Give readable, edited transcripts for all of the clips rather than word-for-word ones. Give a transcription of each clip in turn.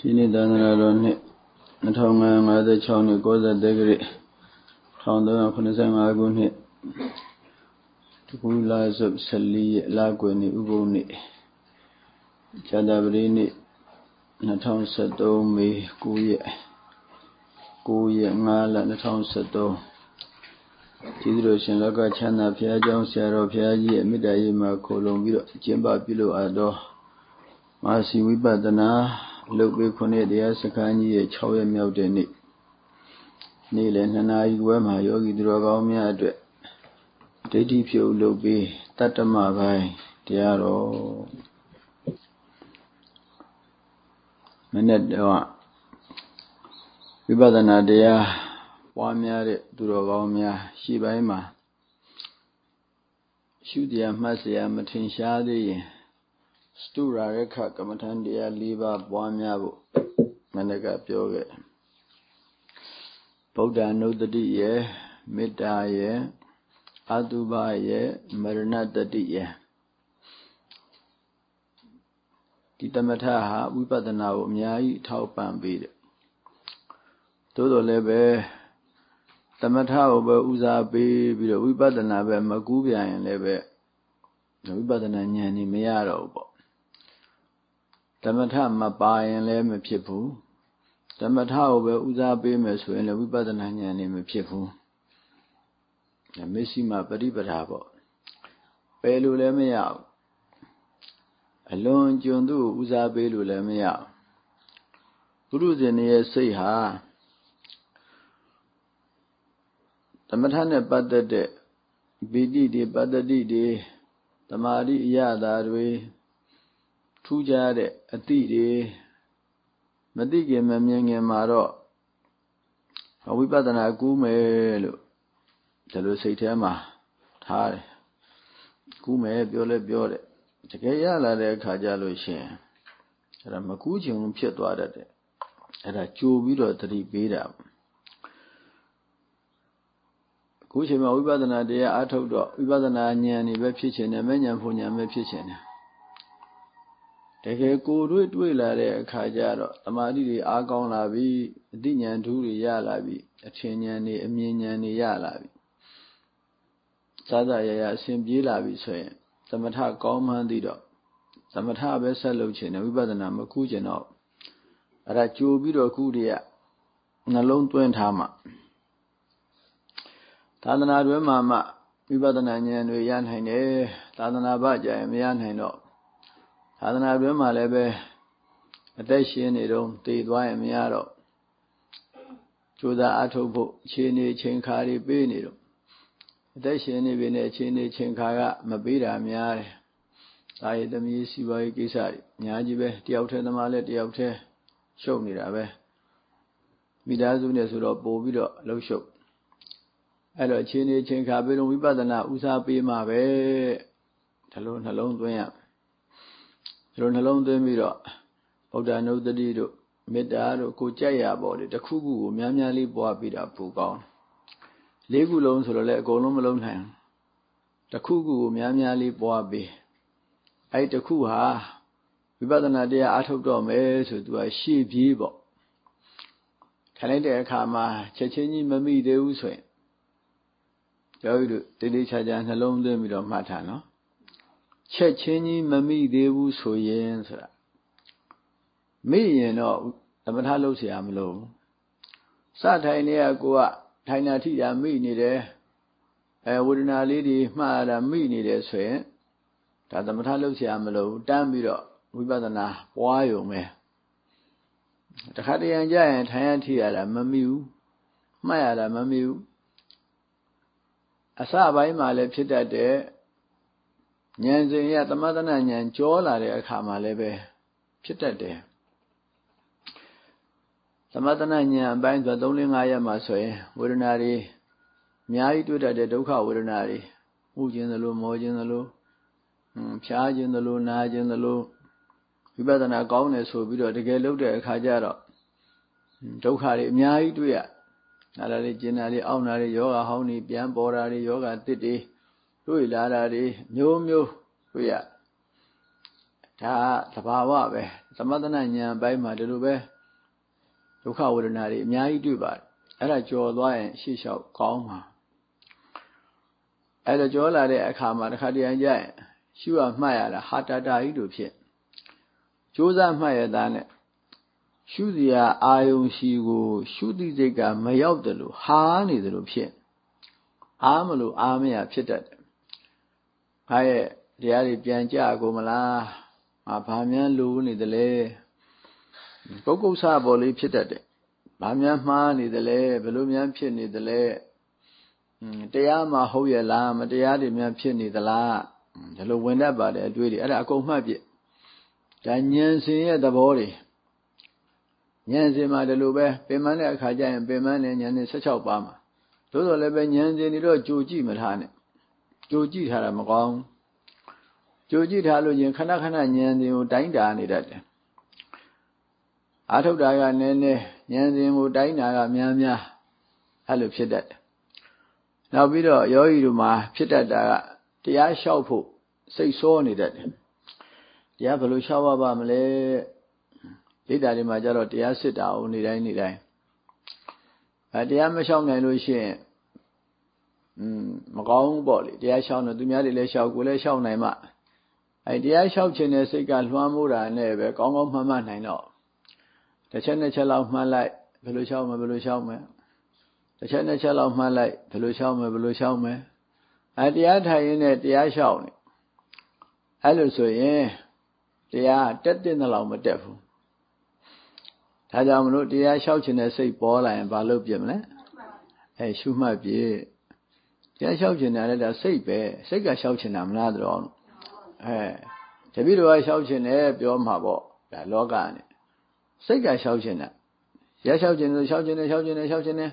ဒီနေ့သာသနာတော်နှစ်2556နှစ်ကောဇာတက္ကရာ1385ခုနှစ်တကူလာစုပ်14ရက်လကွယ်နေ့ဥပုသ်နေ့ဇာတပတိနေ့2013မေ9ရက်5လ2013ကျေးဇူးတော်ရှင်လောကချမ်းသာဘုရားကျောင်းဆရာတော်ဘုရားကြီးရဲ့မေတ္တာရေးမှာခိုလုံပြီးတော့ကျင့်ပပြုလုပ်အပ်သောမဟာစီဝိပဿနာလုတ်ပေးခုနှစ်တရားစခန်းကြီးရဲ့6ရက်မြောက်တဲ့နေ့နေ့လယ်2နာရီခွဲမှာယောဂီသူတော်ကောင်းများအတွက်ဒိဋ္ဌိဖြုတ်လုတ်ပေးတတ္တမပိုင်းတရားတော်မနေ့တော့ဝိပဿနာတရားပွားများတဲ့သူတော်ကောင်းများရှေ့ပိုင်းမှာရှုတရားမှတ်စရာမထင်ရှားသေးရင်စတုရာရခကမ္မထန်တရား၄ပါးပွားများဖို့မနေ့ကပြောခဲ့ဗုဒ္ဓ ानु တ္တိရဲ့မေတ္တာရဲ့အတုပရဲ့မရဏတ္တိရဲ့ဒီတမထဟာဝိပဿနာကိုအများကြီးထောက်ပံ့ပေးတယ်သို့တော်လည်းပဲသမထကိုပဲဦးစားပေးပြီးတော့ဝိပဿနာပဲမကူးပြန်ရင်လည်းပဲဝိပဿနာဉာဏ်นี่မရတော့ဘူးပေါ့သမထမပါရင်လည်းမဖြစ်ဘူးသမထကိုပဲဦးစားပေးမယ်ဆိုရင်လည်းဝိပဿနာဉာဏ်นี่မဖြစ်ဘူးမစ္စည်းမပရိပဒါပေါ့ပယ်လို့လည်းမရဘူးအလွန်ကျွံသူ့ဦးစားပေးလို့လည်းမရဘူးပုရုဇဉ်ရဲ့စိတ်ဟာသမထနဲ့ပတ်သက်တဲ့ပီတိတွေပတ္တိတွေသမာဓိအရသာတွေထူးခြားတဲ့အသည့်တွေမသိခင်မမြင်ခင်မှာတော့ဝိပဿနာကူးမယ်လို့ဒီလိုစိတ်ထဲမှာထားတယ်ကူးမယ်ပြောလဲပြောတယ်တကယ်ရလာတဲ့အခါကျလို့ရှိရင်အဲ့ဒါမကူးချင်ဘူးဖြစ်သွားတတ်တယ်အဲ့ဒါကြိုပြီးတော့သတိပေးတာခုချိန်မှာဝိပဿနာတရားအားထုတ်တော့ဝိပဿနာဉာဏ်นี่ပဲဖြစ်ချင်တယ်မဲ့ဉာဏ်ဖို့ဉာဏ်ပဲဖြစ်ချင်တယ်တကယ်ကိုယ်တွေ့လာတဲ့အခါကျတော့သမာဓိတွေအားကောင်းလာပြီအသိဉာဏ်ဓုတွေရလာပြီအထင်ဉာဏ်တွေအမြင်ဉာဏ်တွေရလာပြီသာသာရရအစဉ်ပြေးလာပြီဆိုရင်သမထကောင်းမှန်းသိတော့သမထပဲဆက်လုပ်ချင်တယ်ဝိပဿနာမကူးချင်တော့အဲ့ဒါကြိုပြီးတော့ခုတည်းကနှလုံးသွင်းထားမှသာသနာ့တွင်မှာဝိပဿနာဉာဏ်တွေရနိုင်တယ်သာသနာ့ဘကြရင်မရနိုင်တော့သာသနာ့တွင်မှာလည်းပဲအသက်ရှင်နေတော့တည်သွားရင်မရတော့ကြိုးစားအထုတ်ဖို့အခြေအနေချိန်ခါတွေပေးနေတော့အသက်ရှင်နေပြီနဲ့အခြေအနေချိန်ခါကမပေးတာများတယ်သာယသမီးစီပွားရေးကိစ္စတွေအများကြီးပဲတယောက်တည်းသမားလည်းတယောက်တည်းရှုပ်နေတာပဲမိသားစုနဲ့ဆိုတော့ပို့ပြီးတော့လှုပ်ရှုပ်အဲ့တော့အခြေအနေချိန်ခါပြီးတော့ဝိပဿနာဥစားပေးမှာပဲဒါလိုနှလုံးသွင်းရဒါလိုနှလုံးသွင်းပြီးတော့ဗုဒ္ဓ ानु တ္တိတို့မေတ္တာတို့ကိုကြိုက်ရပေါ်တယ်တစ်ခုခုကိုများများလေးပွားပြီးတာပူကောင်းလေးခုလုံးဆိုတော့လည်းအကုန်လုံးမလုံးနိုင်တစ်ခုခုကိုများများလေးပွားပြီးအဲ့တစ်ခုဟာဝိပဿနာတရားအားထုတ်တော့မယ်ဆိုသူကရှေ့ပြေးပေါ့ထိုင်လိုက်တဲ့အခါမှာချက်ချင်းကြီးမမိသေးဘူးဆိုရင်ကျောင်းတို့တိတိကျကျနှလုံးသွင်းပြီးတော့မှတ်ထားနော်ချက်ချင်းကြီးမမိသေးဘူးဆိုရင်ဆိုတာမိရင်တော့သမထလုပ်เสียမလို့စထိုင်နေကကိုကထိုင်တာထိတာမိနေတယ်ဝေဒနာလေးတွေမှားတာမိနေတယ်ဆိုရင်ဒါသမထလုပ်เสียမလို့တန်းပြီးတော့ဝိပဿနာပွားရုံပဲတခါတရံကြရင်ထိုင်ရထိရတာမမိဘူးမှတ်ရတာမမိဘူးအစပိုင်းမှာလည်းဖြစ်တတ်တဲ့ဉာဏ်စဉ်ရသမထနာဉာဏ်ကြောလာတဲ့အခါမှာလည်းပဲဖြစ်တတ်တယ်သမထနာဉာဏ်အပိုင်းဆို3-5ရက်မှာဆိုရင်ဝေဒနာတွေအများကြီးတွေ့တတ်တဲ့ဒုက္ခဝေဒနာတွေဥခြင်းသလိုမောခြင်းသလိုဖြားခြင်းသလိုနာခြင်းသလိုဝိပဿနာကောင်းတယ်ဆိုပြီးတော့တကယ်လုပ်တဲ့အခါကျတော့ဒုက္ခတွေအများကြီးတွေ့ရနာလာလေးကျင်နာလေးအောင့်နာလေးယောဂဟောင်းတွေပြန်ပေါ်တာတွေယောဂတစ်တွေတွေ့လာတာတွေမျိုးမျိုးတွေ့ရဒါသဘာဝပဲသမထနာဉာဏ်ပိုင်းမှာဒီလိုပဲဒုက္ခဝေဒနာတွေအများကြီးတွေ့ပါတယ်အဲ့ဒါကြော်သွားရင်ရှေ့လျှောက်ကောင်းမှာအဲ့ဒါကြော်လာတဲ့အခါမှာတစ်ခါတည်းကြရင်ရှုရမှတ်ရတာဟာတာတာကြီးတို့ဖြစ်ကြိုးစားမှတ်ရတာနဲ့ရှုစရာအာယုံရှိကိုရှုတိစိတ်ကမရောက်တယ်လို့ဟာနေတယ်လို့ဖြစ်အားမလို့အားမရဖြစ်တတ်တယ်။ဟာရဲ့တရားတွေပြန်ကြကုန်မလား။ဘာများလိုနေတယ်လဲ။ပုဂ္ဂုဆပေါ်လေးဖြစ်တတ်တယ်။ဘာများမှားနေတယ်လဲဘယ်လိုများဖြစ်နေတယ်လဲ။တရားမှဟုတ်ရဲ့လားမတရားတွေများဖြစ်နေသလား။ဒီလိုဝင်တတ်ပါတယ်အတွေ့တွေအဲ့ဒါအကုန်မှတ်ပြ။ဒါဉာဏ်စဉ်ရဲ့သဘောတွေဉာဏ်စဉ်မှာဒီလိုပဲပင်မတဲ့အခါကျရင်ပင်မနဲ့ဉာဏ်နဲ့16ပါးမှာသို့တော်လည်းပဲဉာဏ်စဉ်တွေတော့ကြိုကြည့်မထားနဲ့ကြိုကြည့်ထားတာမကောင်းကြိုကြည့်ထားလို့ရင်ခဏခဏဉာဏ်စဉ်ကိုတိုင်းတာနေတတ်တယ်အာထုတ်တာကနည်းနည်းဉာဏ်စဉ်ကိုတိုင်းတာကများများအဲ့လိုဖြစ်တတ်တယ်နောက်ပြီးတော့ယောဂီတို့မှာဖြစ်တတ်တာကတရားလျှောက်ဖို့စိတ်ဆောနေတတ်တယ်တရားဘယ်လိုလျှောက်ရပါမလဲဒိဋ္ဌာတွေမှာကြတော့တရားစစ်တာအောင်နေတိုင်းတရားမလျှောက်နိုင်လို့ရှိရင်မကောင်းဘူးပေါ့လေတရားလျှောက်တော့သူများတွေလည်းလျှောက်ကိုလည်းလျှောက်နိုင်မှတရားလျှောက်ခြင်းနဲ့စိတ်ကလွှမ်းမိုးတာနဲ့ပဲကောင်းကောင်းမှတ်မှတ်နိုင်တော့တစ်ချက်နှစ်ချက်လောက်မှတ်လိုက်ဘယ်လိုလျှောက်မယ်တစ်ချက်နှစ်ချက်လောက်မှတ်လိုက်ဘယ်လိုလျှောက်မယ်တရားထိုင်ရင်းနဲ့တရားလျှောက်နေအဲ့လိုဆိုရင်တရားတက်တဲ့လောက်မတက်ဘူးဒါကြောင့်မလို့တရားလျှောက်ခြင်းနဲ့စိတ်ပေါ်လာရင်ဘာလုပ်ပြမလဲရှုမှတ်ပြတရားလျှောက်ခြင်းနဲ့လည်းဒါစိတ်ပဲစိတ်ကလျှောက်ခြင်းတာမလားတော့တပည့်တော်ကလျှောက်ခြင်းနဲ့ပြောမှာပေါ့ဒါလောကနဲ့စိတ်ကလျှောက်ခြင်းတာရလျှောက်ခြင်းနဲ့လျှောက်ခြင်းနဲ့သိခြင်းနဲ့သိခြင်းနဲ့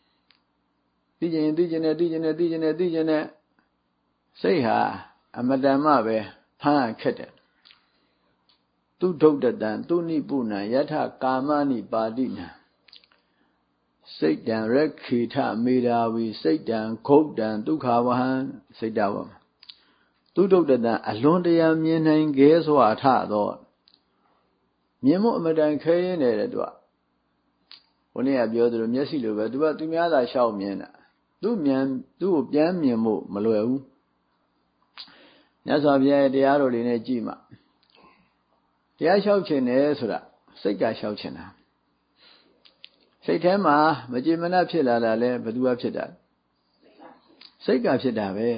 စိတ်ဟာအမတန်မှပဲဖမ်းခက်တယ်သူဒုဒ္ဒတံသူနိပုဏ္ဏယထကာမနိပါတိနံစိတ်တံရခိထမေဓာဝီစိတ်တံဂုတ်တံဒုက္ခဝဟံစိတ်တဝသူဒုဒ္ဒတံအလွန်တရာမြင်နိုင်ခဲစွာထသောမြင်မှုအမတန်ခဲရင်းတယ်သူကဘုန်းကြီးကပြောသလိုမျက်စိလိုပဲသူကသူများသာရှောက်မြင်တာသူ့ကိုပြန်မြင်မှုမလွယ်ဘူးမြတ်စွာဘုရားရဲ့တရားတော်တွေနဲ့ကြည့်မှတရားလျှောက်ခြင်းနဲ့ဆိုတာစိတ်ကလျှောက်ခြင်းတာစိတ်ထဲမှာမကြည်မနှက်ဖြစ်လာတာလဲဘယ်သူကဖြစ်တာစိတ်ကဖြစ်တာပဲ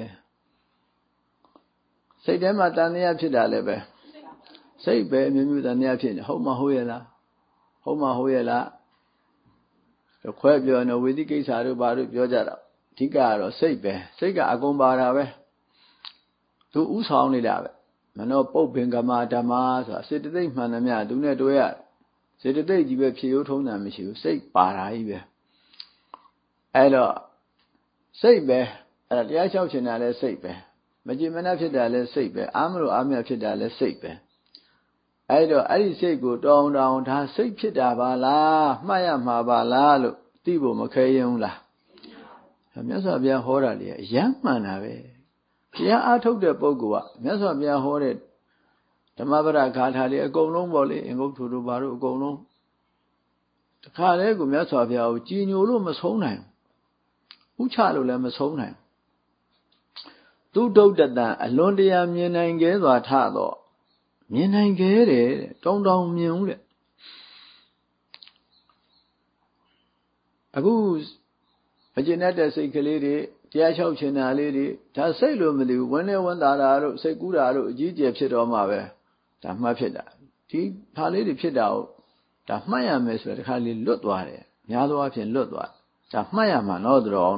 စိတ်ထဲမှာတဏှာဖြစ်တာလဲပဲစိတ်ပဲအမျိုးမျိုးတဏှာဖြစ်နေဟုတ်မဟုတ်ရဲ့လားခွဲပြောနေဝိသိကိစ္စတို့ဘာတို့ပြောကြတာအဓိကကတော့စိတ်ပဲစိတ်ကအကုန်ပါတာပဲသူဥဆောင်နေတာပဲမနောပုပ္ပင်္ဂမဓမ္မဆိုတာစေတသိက်မှန်သမျှသူနဲ့တွဲရစေတသိက်ကြီးပဲဖြေရိုးထုံးတာမရှိဘူးစိတ်ပါတာကြီးပဲအဲ့တော့စိတ်ပဲအဲ့ဒါတရားလျှောက်ချင်တာလဲစိတ်ပဲမကြည်မနှက်ဖြစ်တာလဲစိတ်ပဲအာမလို့အာမြဖြစ်တာလဲစိတ်ပဲအဲ့တော့အဲ့ဒီစိတ်ကိုတောင်းဒါစိတ်ဖြစ်တာပါလားမှတ်ရမှာပါလားလို့သိဖို့မခဲရင်ဘူးလားမြတ်စွာဘုရားဟောတာလေအယမ်းမှန်တာပဲတရားအားထုတ်တဲ့ပုဂ္ဂိုလ်ကမြတ်စွာဘုရားဟောတဲ့ဓမ္မပဒဂါထာတွေအကုန်လုံးပေါ့လေအင်္ဂုတ္တတို့ဘာတို့အကုန်လုံးတခါတည်းကိုမြတ်စွာဘုရားကိုကြည်ညိုလို့မဆုံးနိုင်ဘူးဥချလို့လည်းမဆုံးနိုင်သူဒုဒ္ဒတံအလွန်တရာမြင်နိုင်ခဲစွာထတော့မြင်နိုင်ခဲတယ်တောင်းမြင်ဦးတဲ့အခုမကျင်တဲ့စိတ်ကလေးတွေတရားလျှောက်ချင်တာလေးတွေဒါစိတ်လို့မသိဘူးဝန်းနေဝန်းသာတာတို့စိတ်ကူးတာတို့အကြီးကျယ်ဖြစ်တော့မှပဲဒါမှတ်ဖြစ်တာဒီဖာလေးတွေဖြစ်တာကိုဒါမှတ်ရမယ်ဆိုတော့တစ်ခါလေးလွတ်သွားတယ်များသောအားဖြင့်လွတ်သွားဒါမှတ်ရမှာတော့တော်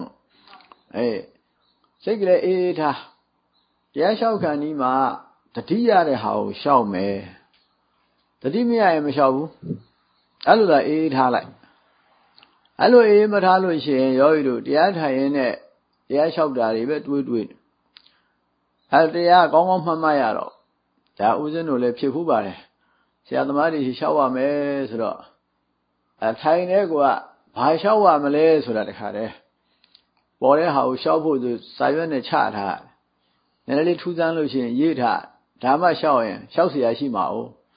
စိတ်ကလေးအေးထားတရားလျှောက်ခံဒီမှာတတိရတဲ့ဟာကိုလျှောက်မယ်တတိမရရင်မလျှောက်ဘူးအဲ့လိုသာအေးထားလိုက်အဲ့လိုအေးမထားလို့ရှိရင်ယောဂီတို့တရားထိုင်ရင်းနဲ့တရားလျှောက်တာတွေပဲတွေးအဲ့တရားကောင်းကောင်းမှတ်မှတ်ရတော့ဒါဥစဉ်တို့လည်းဖြစ်ဖူးပါတယ်ဆရာသမားတွေလျှောက်ရမယ်ဆိုတော့ထိုင်တဲ့ကွာဘာလျှောက်ရမလဲဆိုတာတခါတည်းပေါ်တဲ့ဟာကိုလျှောက်ဖို့ဆိုစာရွက်နဲ့ချထားနည်းနည်းလေးထူးဆန်းလို့ရှိရင်ရေးထားဒါမှလျှောက်ရင်လျှောက်เสียရှိမှာ哦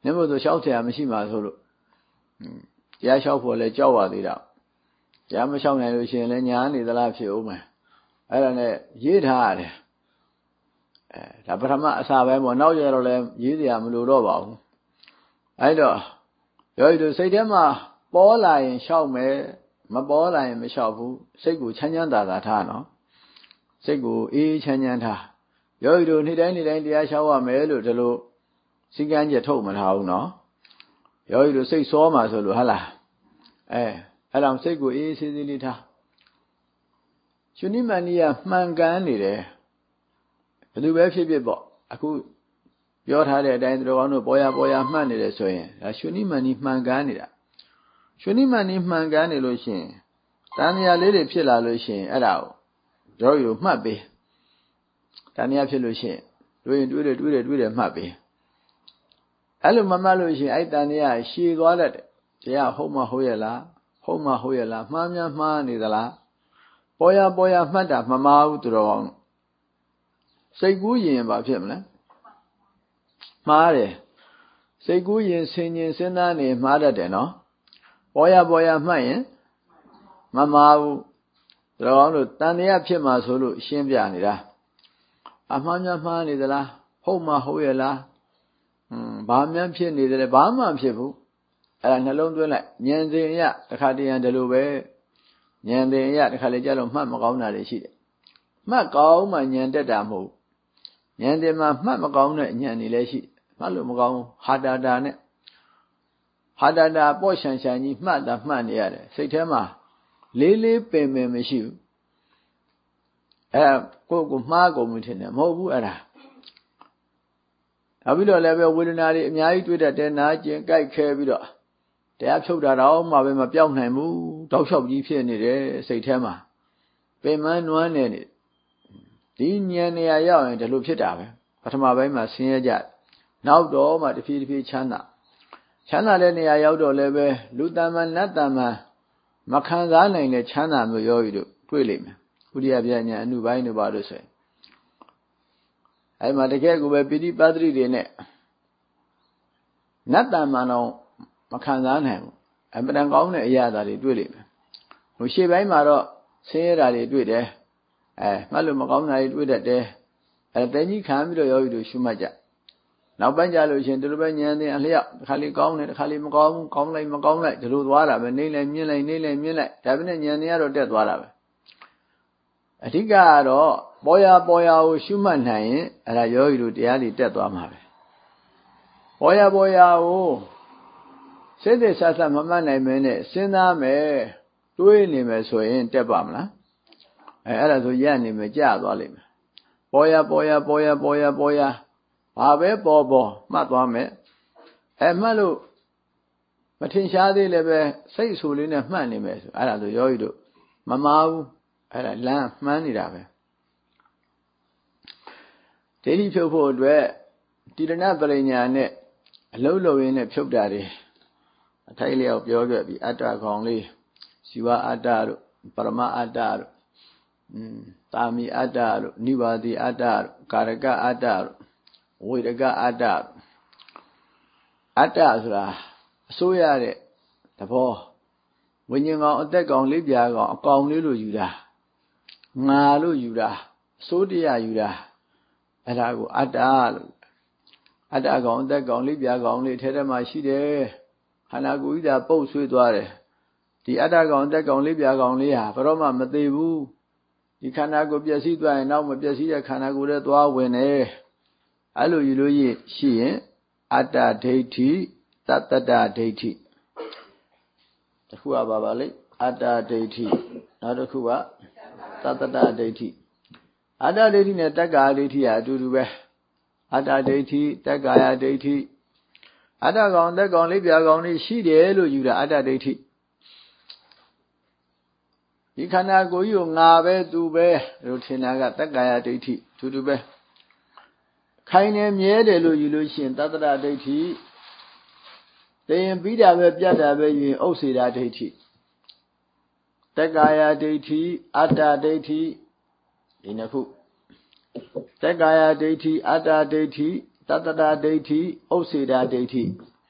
နင်းမို့ဆိုလျှောက်เสียမရှိမှာဆိုလို့တရားလျှောက်ဖို့လဲကြောက်ပါသေးတာတရားမလျှောက်နိုင်လို့ရှိရင်လည်းညာနေသလားဖြစ်ဦးမယ်အဲ့ဒါနဲ့ရေးထားရတယ်ဒါပထမအစာပိုင်းပေါ့နောက်ကျတော့လည်းရေးเสียမလို့တော့ပါဘူးအဲ့တော့ယောဂီတို့စိတ်ထဲမှာပေါ်လာရင်လျှောက်မယ်မပေါ်လာရင်မလျှောက်ဘူးစိတ်ကိုချမ်းချမ်းသာသာထားနော်စိတ်ကိုအေးချမ်းချမ်းထားယောဂီတို့နေ့တိုင်းတရားလျှောက်ရမယ်လို့ဒီလိုစည်းကမ်းချက်ထုတ်မထားဘူးနော်ယောဂီတို့စိတ်စောမှာဆိုလို့ဟုတ်လားအဲ့တော့စိတ်ကိုအေးဆေးဆေးလေးထားရှင်နိမန္နိယမှန်ကန်နေတယ်ဘယ်သူပဲဖြစ်ဖြစ်ပေါ့အခုပြောထားတဲ့အတိုင်းသူတော်ကောင်းတို့ပေါ်ရမှတ်နေတယ်ဆိုရင်ဒါရှင်နိမန္နိမှန်ကန်နေတာရှင်နိမန္နိမှန်ကန်နေလို့ရှိရင်တဏှာလေးတွေဖြစ်လာလို့ရှိရင်အဲ့ဒါကိုယောဂီတို့မှတ်ပေးတဏှာဖြစ်လို့ရှိရင်တွေးတယ်မှတ်ပေးအဲ့လိုမမှတ်လို့ရှိရင်အဲ့တဏှာရှည်သွားတတ်တယ်တရားဟုတ်မဟုတ်ရဲ့လားမှားများမှားနေသလားပေါ်ရမှတ်တာမမှားဘူးသူတော်ကောင်းစိတ်ကူးရင်ဘာဖြစ်မလဲမှားတယ်စိတ်ကူးရင်ဆင်ញင်စဉ်းစားနေမှားတတ်တယ်နော်ပေါ်ရမှတ်ရင်မမှားဘူးသူတော်ကောင်းတို့တန်တရားဖြစ်မှာဆိုလို့ရှင်းပြနေတာအမှားများမှားနေသလားဟုတ်မဟုတ်ရဲ့လားဘာမှန်းဖြစ်နေတယ်ဘာမှဖြစ်ဘူးအဲ့ဒါနှလုံးသွင်းလိုက်ဉာဏ်စဉ်အရတခါတည်းရန်ဒီလိုပဲဉာဏ်စဉ်အရတခါလေကြတော့မှတ်မကောင်းတာတွေရှိတယ်မှတ်ကောင်းမှဉာဏ်တက်တာမဟုတ်ဉာဏ်တင်မှာမှတ်မကောင်းတဲ့ဉာဏ်တွေလည်းရှိမှတ်လို့မကောင်းဟာတာနဲ့ဟာတာပေါ့ရှန်ကြီးမှတ်နေရတယ်စိတ်ထဲမှာလေးပင်မရှိဘူးကိုမှားကုန်ပြီထင်တယ်မဟုတ်ဘူးအဲ့ဒါနောက်ပြီးတော့လည်းပဲဝေဒနာတွေအများကြီးတွေ့တတ်တယ်နာကျင်ကြိုက်ခဲပြီးတော့တရားဖြုတ်တာတော့မှပဲမပြောင်းနိုင်ဘူးတောက်လျှောက်ကြီးဖြစ်နေတယ်စိတ်ထဲမှာပင်မနွမ်းနေဒီဉာဏ်နေရာရောက်ရင်ဒီလိုဖြစ်တာပဲပထမပိုင်းမှာဆင်းရဲကြနောက်တော့မှတဖြည်းဖြည်းချမ်းသာတဲ့နေရာရောက်တော့လည်းပဲလူတမ္မာနတ်တမ္မာမခံစားနိုင်တဲ့ချမ်းသာမျိုးယောဂီတို့တွေ့လိမ့်မယ်ဥဒိယပြညာအနုပိုင်းတို့ပါလို့ဆိုရင်အဲ့မှာတကယ်ကိုပဲပိဋိပတ်တိတွေနဲ့နတ်တမ္မာတော့မခံစားနိုင်ဘူးအမှန်တန်ကောင်းတဲ့အရာတွေတွေ့လိမ့်မယ်ဟိုရှေ့ပိုင်းမှာတော့ဆင်းရဲတာတွေတွေ့တယ်မှတ်လို့မကောင်းတာတွေတွေ့တတ်တယ်တဲကြီးခံပြီးတော့ယောဂီတို့ရှုမှတ်ကြနောက်ပိုင်းကြလို့ရှင်ဒီလိုပဲဉာဏ်နဲ့အလျောက်တစ်ခါလေးကောင်းတယ်တစ်ခါလေးမကောင်းဘူးကောင်းလိုက်မကောင်းလိုက်ဒီလိုသွားတာပဲနေလိုက်မြင်လိုက်ဒါပဲနဲ့ဉာဏ်နဲ့ကတော့တက်သွားတာပဲအဓိကကတော့ပေါ်ရကိုရှုမှတ်နိုင်ရင်အဲ့ဒါယောဂီတို့တရားတွေတက်သွားမှာပဲပေါ်ရကိုစိတ်သက်ဆက်မမှတ်နိုင်မင်းနဲ့စဉ်းစားမယ်တွေးနေမယ်ဆိုရင်တက်ပါမလားအဲ့ဒါဆိုရက်နေမယ်ကြာသွားလိမ့်မယ်ပေါ်ရဘာပဲပေါ်မှတ်သွားမယ်မှတ်လို့မထင်ရှားသေးလည်းပဲစိတ်ဆိုလေးနဲ့မှတ်နေမယ်ဆိုအဲ့ဒါဆိုယောဂီတို့မမားဘူးအဲ့ဒါလမ်းမှန်းနေတာပဲဒိဋ္ဌိဖြုတ်ဖို့အတွက်တိရဏပရိညာနဲ့အလုံးလုံးရင်းနဲ့ဖြုတ်တာတွေအထိုက်လျောက်ပြောခဲ့ပြီအတ္တကောင်လေးဇီဝအတ္တတို့ပရမအတ္တတို့တာမီအတ္တတို့နိဗ္ဗာတိအတ္တတို့ကာရကအတ္တတို့ဝေဒကအတ္တအတ္တဆိုတာအစိုးရတဲ့သဘောဝိညာဉ်ကောင်အသက်ကောင်လေးပြားကောင်အကောင်လေးလို့ယူတာငါလို့ယူတာအစိုးတရားယူတာအဲ့ဒါကိုအတ္တလို့အတ္တကောင်အသက်ကောင်လေးပြားကောင်လေးထဲထဲမှာရှိတယ်ခန္ဓာကိုယ်ကြီးသာပုတ်ဆွေးသွားတယ်ဒီအတ္တကောင်အသက်ကောင်လေးပြားကောင်လေးဟာဘယ်တော့မှမသေးဘူးဒီခန္ဓာကိုယ်ပျက်စီးသွားရင်နောက်မပျက်စီးတဲ့ခန္ဓာကိုယ်ထဲသွားဝင်တယ်အဲ့လိုယူလို့ရှိရင်အတ္တဒိဋ္ဌိသတ္တတဒိဋ္ဌိတစ်ခုကပါလိအတ္တဒိဋ္ဌိနောက်တစ်ခုကသတ္တတဒိဋ္ဌိအတ္တဒိဋ္ဌိနဲ့တက္ကာဒိဋ္ဌိဟာအတူတူပဲအတ္တဒိဋ္ဌိတက္ကာယဒိဋ္ဌိအတ္တကောင်သက်ကောင်လေးပြာကောင်လေးရှိတယ်လို့ယူတာအတ္တဒိဋ္ဌိဒီခန္ဓာကိုယ်ကြီးကိုငါပဲသူပဲလို့ထင်တာကတက္ကာယဒိဋ္ဌိအတူတူပဲခိုင်နေမြဲတယ်လို့ယူလို့ရှိရင်သတ္တတဒိဋ္ဌိသိရင်ပြီးတာပဲပြတ်တာပဲယူရင်ဥစ္စေတာဒိဋ္ဌိတက္ကာယဒိဋ္ဌိအတ္တဒိဋ္ဌိဒီနှစ်ခုတက္ကာယဒိဋ္ဌိအတ္တဒိဋ္ဌိသတ္တတဒိဋ္ဌိဥစ္စေတာဒိဋ္ဌိ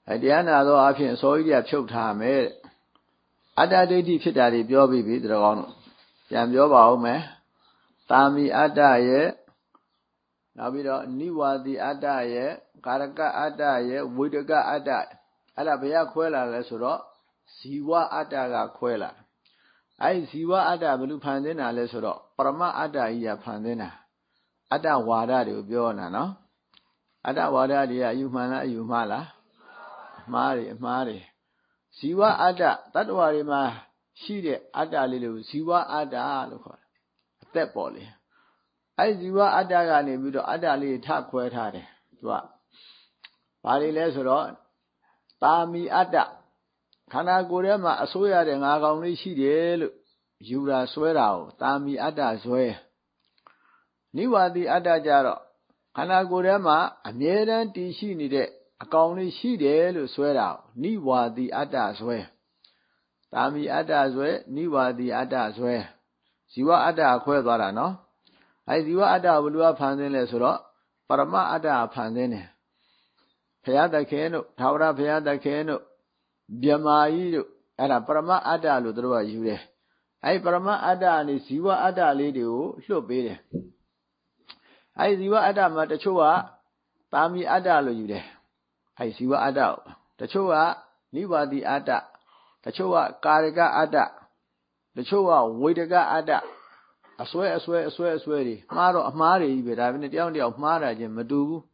တရားနာသောအဖြစ်အစောကြီးကဖြုတ်ထားမယ်အတ္တဒိဋ္ဌိဖြစ်တာတွေပြောပြီးပြီတကောင်းတို့ပြန်ပြောပါဦးမယ်တာမီအတ္တရဲ့နောက်ပြီးတော့နိဝါတိအတ္တရဲ့ကာရကအတ္တရဲ့ဝိတကအတ္တအဲ့ဒါဘယ်ကခွဲလာလဲဆိုတော့ဇီဝအတ္တကခွဲလာအဲ့ဇီဝအတ္တဘယ်လိုဖန်ဆင်းတာလဲဆိုတော့ပရမအတ္တကြီးကဖန်ဆင်းတာအတ္တဝါဒတွေကိုပြောနေတာနော်အတ္တဝါဒတွေကအယူမှန်လားအယူမှားလားအမှားတွေဇီဝအတ္တတတ္တဝါတွေမှာရှိတဲ့အတ္တလေးတွေကိုဇီဝအတ္တလို့ခေါ်တယ်အသက်ပေါ်လေအဲ့ဇီဝအတ္တကနေပြီးတော့အတ္တလေးထခွဲထားတယ်သူကဘာတွေလဲဆိုတော့တာမီအတ္တခန္ဓာကိုယ်ထဲမှာအစိုးရတဲ့ငါကောင်လေးရှိတယ်လို့ယူတာဆွဲတာကိုတာမီအတ္တဆွဲနိဝါတိအတ္တကြတော့ခန္ဓာကိုယ်ထဲမှာအမြဲတမ်းတည်ရှိနေတဲ့အကောင်လေးရှိတယ်လို့ဆွဲတာကိုနိဝါတိအတ္တဆွဲတာမီအတ္တဆွဲနိဝါတိအတ္တဆွဲဇီဝအတ္တခွဲသွားတာနော်အဲဇီဝအတ္တဘယ်လိုဖန်ဆင်းလဲဆိုတော့ပရမအတ္တဖန်ဆင်းတယ်ဘုရားသခင်တို့ထာဝရဘုရားသခင်တို့မြမာကြီးတို့အဲ့ဒါပရမအတ္တလို့တို့ကယူတယ်အဲ့ပရမအတ္တကနေဇီဝအတ္တလေးတွေကိုလွှတ်ပေးတယ်အဲ့ဇီဝအတ္တမှာတချို့ကတာမီအတ္တလို့ယူတယ်အဲ့ဇီဝအတ္တတချို့ကနိဝါတိအတ္တတချို့ကကာရကအတ္တတချို့ကဝိတကအတ္တအစွဲတွေမှားတော့အမှားတွေကြီးပဲဒါပဲနဲ့တယောက်မှားတာချင်းမတူဘူး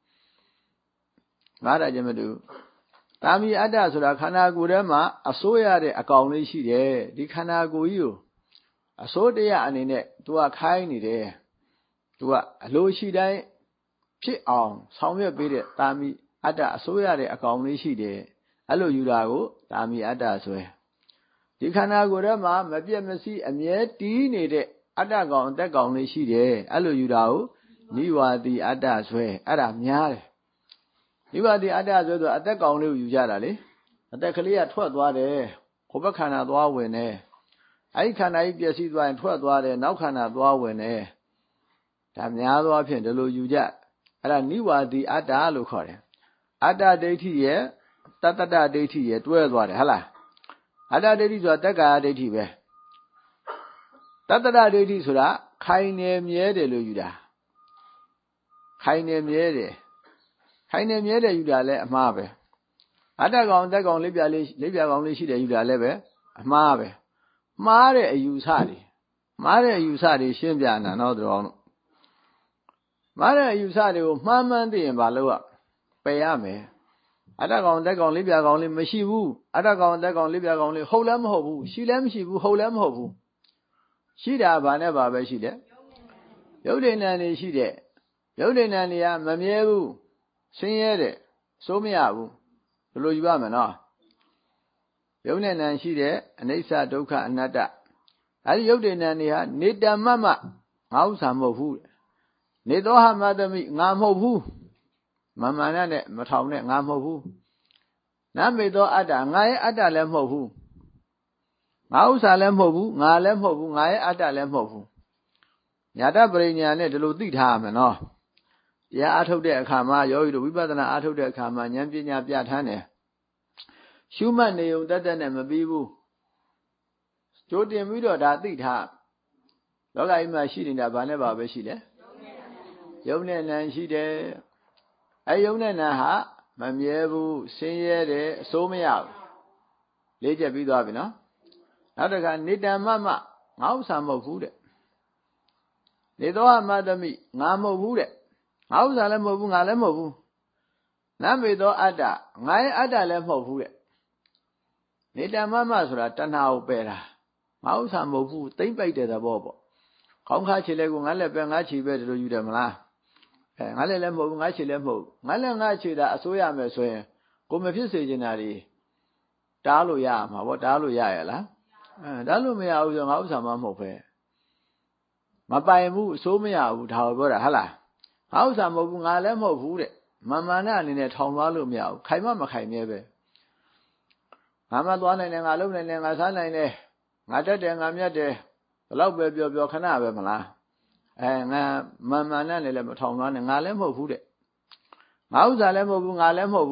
တာမီအတ္တဆိုတာခန္ဓာကိုယ်ထဲမှာအစိုးရတဲ့အကောင်လေးရှိတယ်ဒီခန္ဓာကိုယ်ကြီးကိုအစိုးတရားအနေနဲ့သူကခိုင်းနေတယ်သူကအလိုရှိတိုင်းဖြစ်အောင်ဆောင်ရွက်ပေးတဲ့တာမီအတ္တအစိုးရတဲ့အကောင်လေးရှိတယ်အဲ့လိုယူတာကိုတာမီအတ္တဆိုရယ်ဒီခန္ဓာကိုယ်ထဲမှာမပြတ်မစီးအမြဲတည်နေတဲ့အတ္တကောင်အသက်ကောင်လေးရှိတယ်အဲ့လိုယူတာကိုနိဝါတိအတ္တဆွဲအဲ့ဒါများတယ်နိဝါတိအတ္တဆွဲဆိုအသက်ကောင်လေးကိုယူကြတာလေအသက်ကလေးကထွက်သွားတယ်ဟိုဘက်ခန္ဓာသွားဝင်တယ်အဲ့ဒီခန္ဓာကြီးပျက်စီးသွားရင်ထွက်သွားတယ်နောက်ခန္ဓာသွားဝင်တယ်ဒါများသောအားဖြင့်ဒီလိုယူကြအဲ့ဒါနိဝါတိအတ္တလို့ခေါ်တယ်အတ္တဒိဋ္ဌိရဲ့တတ္တဒိဋ္ဌိရဲ့တွဲသွားတယ်ဟုတ်လားအတ္တဒိဋ္ဌိဆိုတာတက္ကာယဒိဋ္ဌိပဲတတ္တဒိဋ္ဌိဆိုတာခိုင်နေမြဲတယ်လို့ယူတာခိုင်နေမြဲတယ်ယူတာလည်းအမှားပဲအတ္တကောင်တက်ကောင်လေးပြကောင်လေးရှိတယ်ယူတာလည်းပဲအမှားပဲမှားတဲ့အယူဆတွေရှင်းပြနာတော့တော်အောင်မှားတဲ့အယူဆတွေကိုမှားမှန်းသိရင်ဘာလို့ပယ်ရမယ်အတ္တကောင်တက်ကောင်လေးပြကောင်လေးမရှိဘူးအတ္တကောင်တက်ကောင်လေးပြကောင်လေးဟုတ်လည်းမဟုတ်ဘူးရှိလည်းမရှိဘူးဟုတ်လည်းမဟုတ်ဘူးရှိတာဘာနဲ့ဘာပဲရှိတယ်ရုပ်ဒိဏ္ဍနေရှိတယ်ရုပ်ဒိဏ္ဍနေကမမြဲဘူးဆင်းရဲတယ်စိုးမရဘူးဘယ်လိုယူရမလဲနော်ရုပ်ဒိဏ္ဍရှိတယ်အနိစ္စဒုက္ခအနတ္တအဲဒီရုပ်ဒိဏ္ဍနေဟာနေတ္တမမငါဥစ္စာမဟုတ်ဘူးနေသောဟမသမိငါမဟုတ်ဘူးမမာနနဲ့မထောင်နဲ့ငါမဟုတ်ဘူးနမေသောအတ္တငါရဲ့အတ္တလည်းမဟုတ်ဘူးငါဥစ္စာလည်းမဟုတ်ဘူးငါလည်းမဟုတ်ဘူးငါရဲ့အတ္တလည်းမဟုတ်ဘူးညာတပရိညာနဲ့ဒီလိုသိထားရမယ်နော်တရားအားထုတ်တဲ့အခါမှာယောဂီတို့ဝိပဿနာအားထုတ်တဲ့အခါမှာဉာဏ်ပညာပြဋ္ဌာန်းတယ်ရှုမှတ်နေုံတတ်နဲ့မပြီးဘူးကြိုတင်ပြီးတော့ဒါသိထားလောကကြီးမှာရှိနေတာဘာနဲ့ဘာပဲရှိလဲယုံနဲ့နံရှိတယ်အဲယုံနဲ့နံဟာမမြဲဘူးဆင်းရဲတယ်အစိုးမရဘူးလေးချက်ပြီးသွားပြီနော်နောက်တစ်ခါနေတ္တမမငါဥစ္စာမဟုတ်ဘူးတဲ့နေသောအမသမိငါမဟုတ်ဘူးတဲ့ငါဥစ္စာလည်းမဟုတ်ဘူးငါလည်းမဟုတ်ဘူးနမေသောအတ္တငါရဲ့အတ္တလည်းမဟုတ်ဘူးတဲ့နေတ္တမမဆိုတာတဏှာကိုပယ်တာငါဥစ္စာမဟုတ်ဘူးသိမ့်ပိုက်တဲ့သဘောပေါ့ခေါင်းခါခြေလက်ကိုငါလက်ပဲငါခြေပဲဒီလိုယူတယ်မလားငါလက်လည်းမဟုတ်ဘူးငါခြေလည်းမဟုတ်ဘူးငါလက်ငါခြေတာအစိုးရမယ်ဆိုရင်ကိုမဖြစ်စေချင်တာတွေတားလို့ရမှာပေါ့တားလို့ရရလားတားလို့မရဘူးဆိုငါဥစ္စာမဟုတ်ပဲမပိုင်ဘူးအစိုးမရဘူးဒါကိုပြောတာဟုတ်လားငါဥစ္စာမဟုတ်ဘူးငါလည်းမဟုတ်ဘူးတဲ့မာနအနေနဲ့ထောင်သွားလို့မရဘူးခိုင်မခိုင်မြဲပဲငါမသွားနိုင်တယ်ငါလုံနိုင်တယ်ငါစားနိုင်တယ်ငါတက်တယ်ငါမြတ်တယ်ဘယ်တော့ပဲပြောခဏပဲမလားငါမာနနဲ့လည်းမထောင်သွားနဲ့ငါလည်းမဟုတ်ဘူးတဲ့ငါဥစ္စာလည်းမဟုတ်ဘူးငါလည်းမဟုတ်ဘူး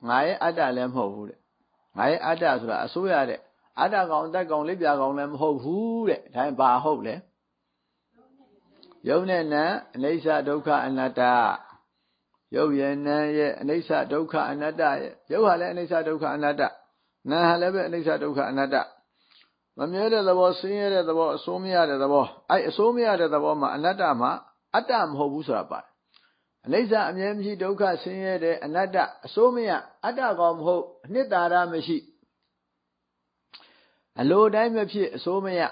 ငါရဲ့အတ္တလည်းမဟုတ်ဘူးတဲ့ငါရဲ့အတ္တဆိုတာအစိုးရတဲ့အတ္တကောင်အတ္တကောင်လေးပြကောင်လည်းမဟုတ်ဘူးတဲ့ဒါရင်ဘာဟုတ်လဲယုံနဲ့နံအနိစ္စဒုက္ခအနတ္တယုတ်ရဲ့နံရဲ့အနိစ္စဒုက္ခအနတ္တရဲ့ယုတ်ဟာလည်းအနိစ္စဒုက္ခအနတ္တနံဟာလည်းပဲအနိစ္စဒုက္ခအနတ္တမမြဲတဲ့သဘောဆင်းရဲတဲ့သဘောအစိုးမရတဲ့သဘောအဲ့အစိုးမရတဲ့သဘောမှာအနတ္တမှာအတ္တမဟုတ်ဘူးဆိုတာပါတယ်အနိစ္စအမြဲမရှိဒုက္ခဆင်းရဲတဲ့အနတ္တအစိုးမရအတ္တကောင်မဟုတ်အနှစ်သာရမရှိအလိုတိုင်းမဖြစ်အစိုးမရ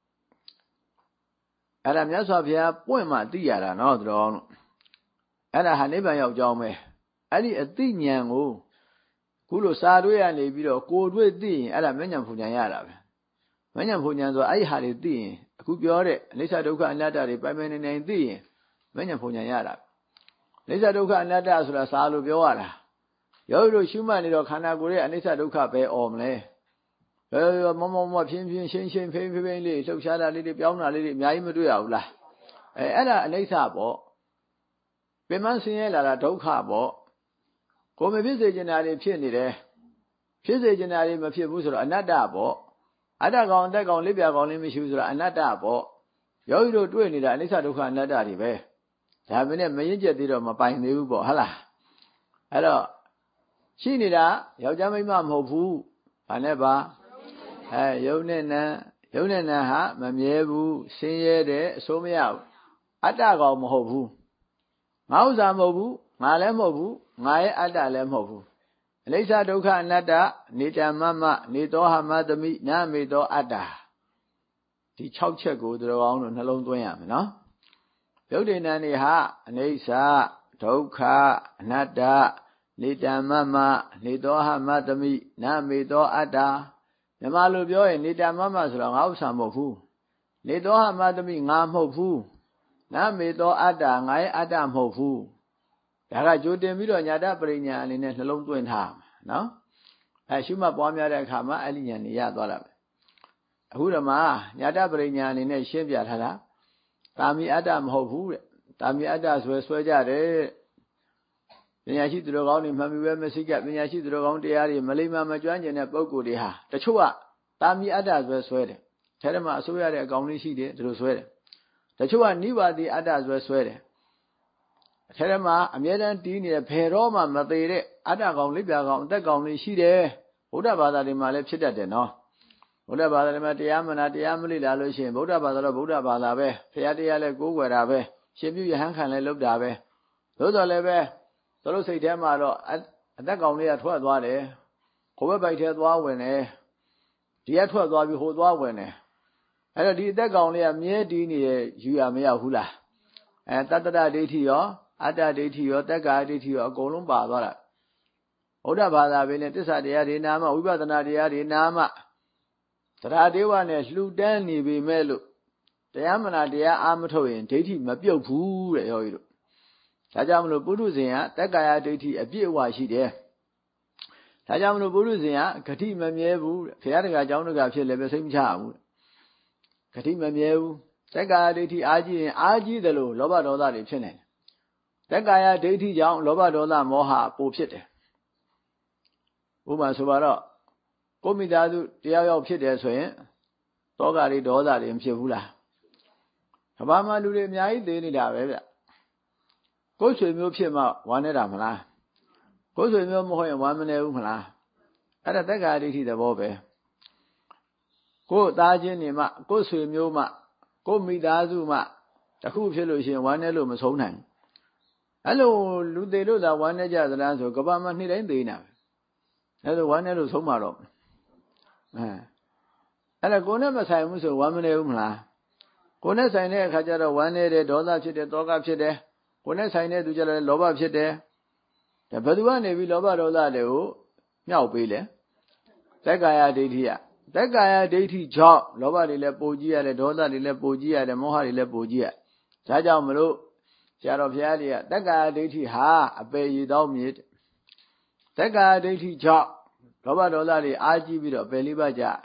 အဲ့ဒါမြတ်စွာဘုရားပွင့်မှသိရတာနော်သူတော်တို့အဲ့ဒါဟာနိဗ္ဗာန်ရောက်ကြောင်းပဲအဲ့ဒီအသိဉာဏ်ကိုခုလိုစာတွေ့ရနေပြီးတော့ကိုယ်တွေ့သိရင်အဲ့ဒါမဉ္ဇဉ်ဖူဉဏ်ရတာပဲမဉ္ဇဉ်ဖူဉဏ်ဆိုအဲ့ဒီဟာတွေသိရင်အခုပြောတဲ့အနိစ္စဒုက္ခအနတ္တတွေပိုင်ပိုင်နိုင်နိုင်သိရင်မဉ္ဇဉ်ဖူဉဏ်ရတာအနိစ္စဒုက္ခအနတ္တဆိုတာစာလို့ပြောရတာယောဂီတို့ရှုမှတ်နေတော့ခန္ဓာကိုယ်ရဲ့အနိစ္စဒုက္ခပဲអော်မလဲမဖြင်းဖြင်းရှင်းရှင်းဖိမ့်ဖိမ့်လေးလှုပ်ရှားတာလေးတွေပြောင်းတာလေးတွေအများကြီးမတွေ့ရဘူးလားအဲ့ဒါအနိစ္စပေါ့ပင်မဆင်းရဲလာတာဒုက္ခပေါ့ကိုမဖြစ်စေချင်တာတွေဖြစ်နေတယ်ဖြစ်စေချင်တာတွေမဖြစ်ဘူးဆိုတော့အနတ္တပေါ့အတ္တကောင်အတ္တကောင်လေးပြကောင်လေးမရှိဘူးဆိုတော့အနတ္တပေါ့ယောဂီတို့တွေ့နေတာအနိစ္စဒုက္ခအနတ္တတွေပဲဒါပဲနဲ့မရင်ကျက်သေးတော့မပိုင်သေးဘူးပေါ့ဟုတ်လားအဲ့တော့ရှိနေတာယောက်ျားမိန်းမမဟုတ်ဘူးဘာနဲ့ပါယုံနဲ့နံဟာမမြဲဘူးဆင်းရဲတဲ့အဆိုးမရဘူးအတ္တကောင်မဟုတ်ဘူးငါဥစ္စာမဟုတ်ဘူးငါလည်းမဟုတ်ဘူးငါရဲ့အတ္တလည်းမဟုတ်ဘူးအနိစ္စဒုက္ခအနတ္တနေတမမနေသောဟမသမိနာမေသောအတ္တဒီ6ချက်ကိုသူတော်ကောင်းတို့နှလုံးသွင်းရမယ်နော်ယုတ်တိဏ္ဍနေဟာအနိစ္စဒုက္ခအနတ္တနေတမမနေသောဟမသမိနာမေသောအတ္တမြမလိုပြောရင်နေတမမဆိုတော့ငါဥစ္စာမဟုတ်ဘူးနေသောဟမသမိငါမဟုတ်ဘူးနာမေသောအတ္တငါရဲ့အတ္တမဟုတ်ဘူးဒါကကြိုတင်ပြီးတော့ညာတပရိညာအနေနဲ့နှလုံးသွင်းထားမှာနော်ရှုမှတ်ပွားများတဲ့အခါမှာအဲ့ဒီဉာဏ်ကြီးရသွားတာပဲအခုတော့မှညာတပရိညာအနေနဲ့ရှင်းပြထားတာတာမီအတ္တမဟုတ်ဘူးတဲ့တာမီအတ္တဆွဲကြတယ်ပညာရှိသူတော်ကောင်းတွေမှန်ပြီပဲမစိကပညာရှိသူတော်ကောင်းတရားတွေမလိမ္မာမကျွမ်းကျင်တဲ့ပုဂ္ဂိုလ်တွေဟာတချို့ကတာမီအတ္တဆွဲတယ်ထဲထဲမှာအစိုးရတဲ့အကောင်လေးရှိတယ်သူတို့ဆွဲတယ်တချို့ကနိဗ္ဗာတိအတ္တဆွဲတယ်အထဲထဲမှာအမြဲတမ်းတီးနေတဲ့ဘယ်တော့မှမသေးတဲ့အတ္တကောင်လိပ်ပြကောင်အသက်ကောင်လေးရှိတယ်ဗုဒ္ဓဘာသာတွေမှာလည်းဖြစ်တတ်တယ်နော်ဗုဒ္ဓဘာသာတွေမှာတရားမနာတရားမလိလာလို့ရှိရင်ဗုဒ္ဓဘာသာတော့ဗုဒ္ဓဘာသာပဲဘုရားတရားလည်းကိုးကွယ်တာပဲရှင်ပြုယဟန်ခံလည်းလုပ်တာပဲသို့တော်လည်းပဲသူတို့စိတ်ထဲမှာတော့အသက်ကောင်လေးကထွက်သွားတယ်ကိုယ်ဘက်ပိုက်ထဲသွားဝင်တယ်ဒီကထွက်သွားပြီးဟိုသွားဝင်တယ်အဲ့တော့ဒီအသက်ကောင်လေးကမြဲတည်နေရယူရမရဘူးလားတတ္တရဒိဋ္ဌိရောအတ္တဒိဋ္ဌိရောတက္ကာဒိဋ္ဌိရောအကုန်လုံးပါသွားတာဗုဒ္ဓဘာသာပဲနဲ့သစ္စာတရားတွေနာမဝိပဿနာတရားတွေနာမတရားဒေဝနဲ့လှူဒန်းနေပေမဲ့လို့တရားမနာတရားအားမထုတ်ရင်ဒိဋ္ဌိမပြုတ်ဘူးတဲ့ယောဂီတို့ဒါကြောင့်မလို့ပုထုဇဉ်ကတက္ကာယဒိဋ္ဌိအပြည့်အဝရှိတယ်ဒါကြောင့်မလို့ပုထုဇဉ်ကဂတိမမြဲဘူးတဲ့ဘုရားတကာအကြောင်းတကာဖြစ်လည်းပဲစိတ်မချဘူးဂတိမမြဲဘူးတက္ကာယဒိဋ္ဌိအားကြီးရင်အားကြီးတယ်လို့လောဘဒေါသတွေဖြစ်နေတယ်တက္ကာယဒိဋ္ဌိကြောင့်လောဘဒေါသမောဟပိုဖြစ်တယ်ဥပမာဆိုပါတော့ကိုမိသားစုတရားရောက်ဖြစ်တယ်ဆိုရင်တောကတွေဒေါသတွေမဖြစ်ဘူးလားကဘာမှလူတွေအများကြီးသိနေတာပဲဗျကိုယ်ဆွေမျိုးဖြစ်မှဝမ်းနေတာမလားကိုယ်ဆွေမျိုးမဟုတ်ရင်ဝမ်းမနေဘူးမလားအဲ့ဒါတက္ကာယဒိဋ္ဌိသဘောပဲကိုယ်သားချင်းနေမှကိုယ်ဆွေမျိုးမှကိုယ်မိသားစုမှတခုဖြစ်လို့ရှိရင်ဝမ်းနေလို့မဆုံးနိုင်အဲ့လိုလူသေးလို့သာဝမ်းနေကြသလားဆိုကဘာမှနေ့တိုင်းသိနေတာပဲအဲ့လိုဝမ်းနေလို့ဆုံးမှာတော့အဲ့ဒါကိုယ်နဲ့မဆိုင်ဘူးဆိုဝမ်းမနေဘူးမလားကိုယ်နဲ့ဆိုင်တဲ့အခါကျတော့ဝမ်းနေတယ်ဒေါသဖြစ်တယ်တောကဖြစ်တယ်ကိုယ်နဲ့ဆိုင်တဲ့သူကျတော့လောဘဖြစ်တယ်ဒါဘယ်သူကနေပြီးလောဘဒေါသတွေကိုမြောက်ပေးလဲတက္ကာယဒိဋ္ဌိတက္ကာယဒိဋ္ဌိကြောင့်လောဘတွေလည်းပိုကြီးရတယ်ဒေါသတွေလည်းပိုကြီးရတယ်မောဟတွေလည်းပိုကြီးရဒါကြောင့်မလို့ဆရာတော်ဘုရားတွေကတက္ကာယဒိဋ္ဌိဟာအပေရည်သောမြေတက္ကာယဒိဋ္ဌိကြောင့်လောဘဒေါသတွေအားကြီးပြီးတော့ပယ်လေးပါးကြ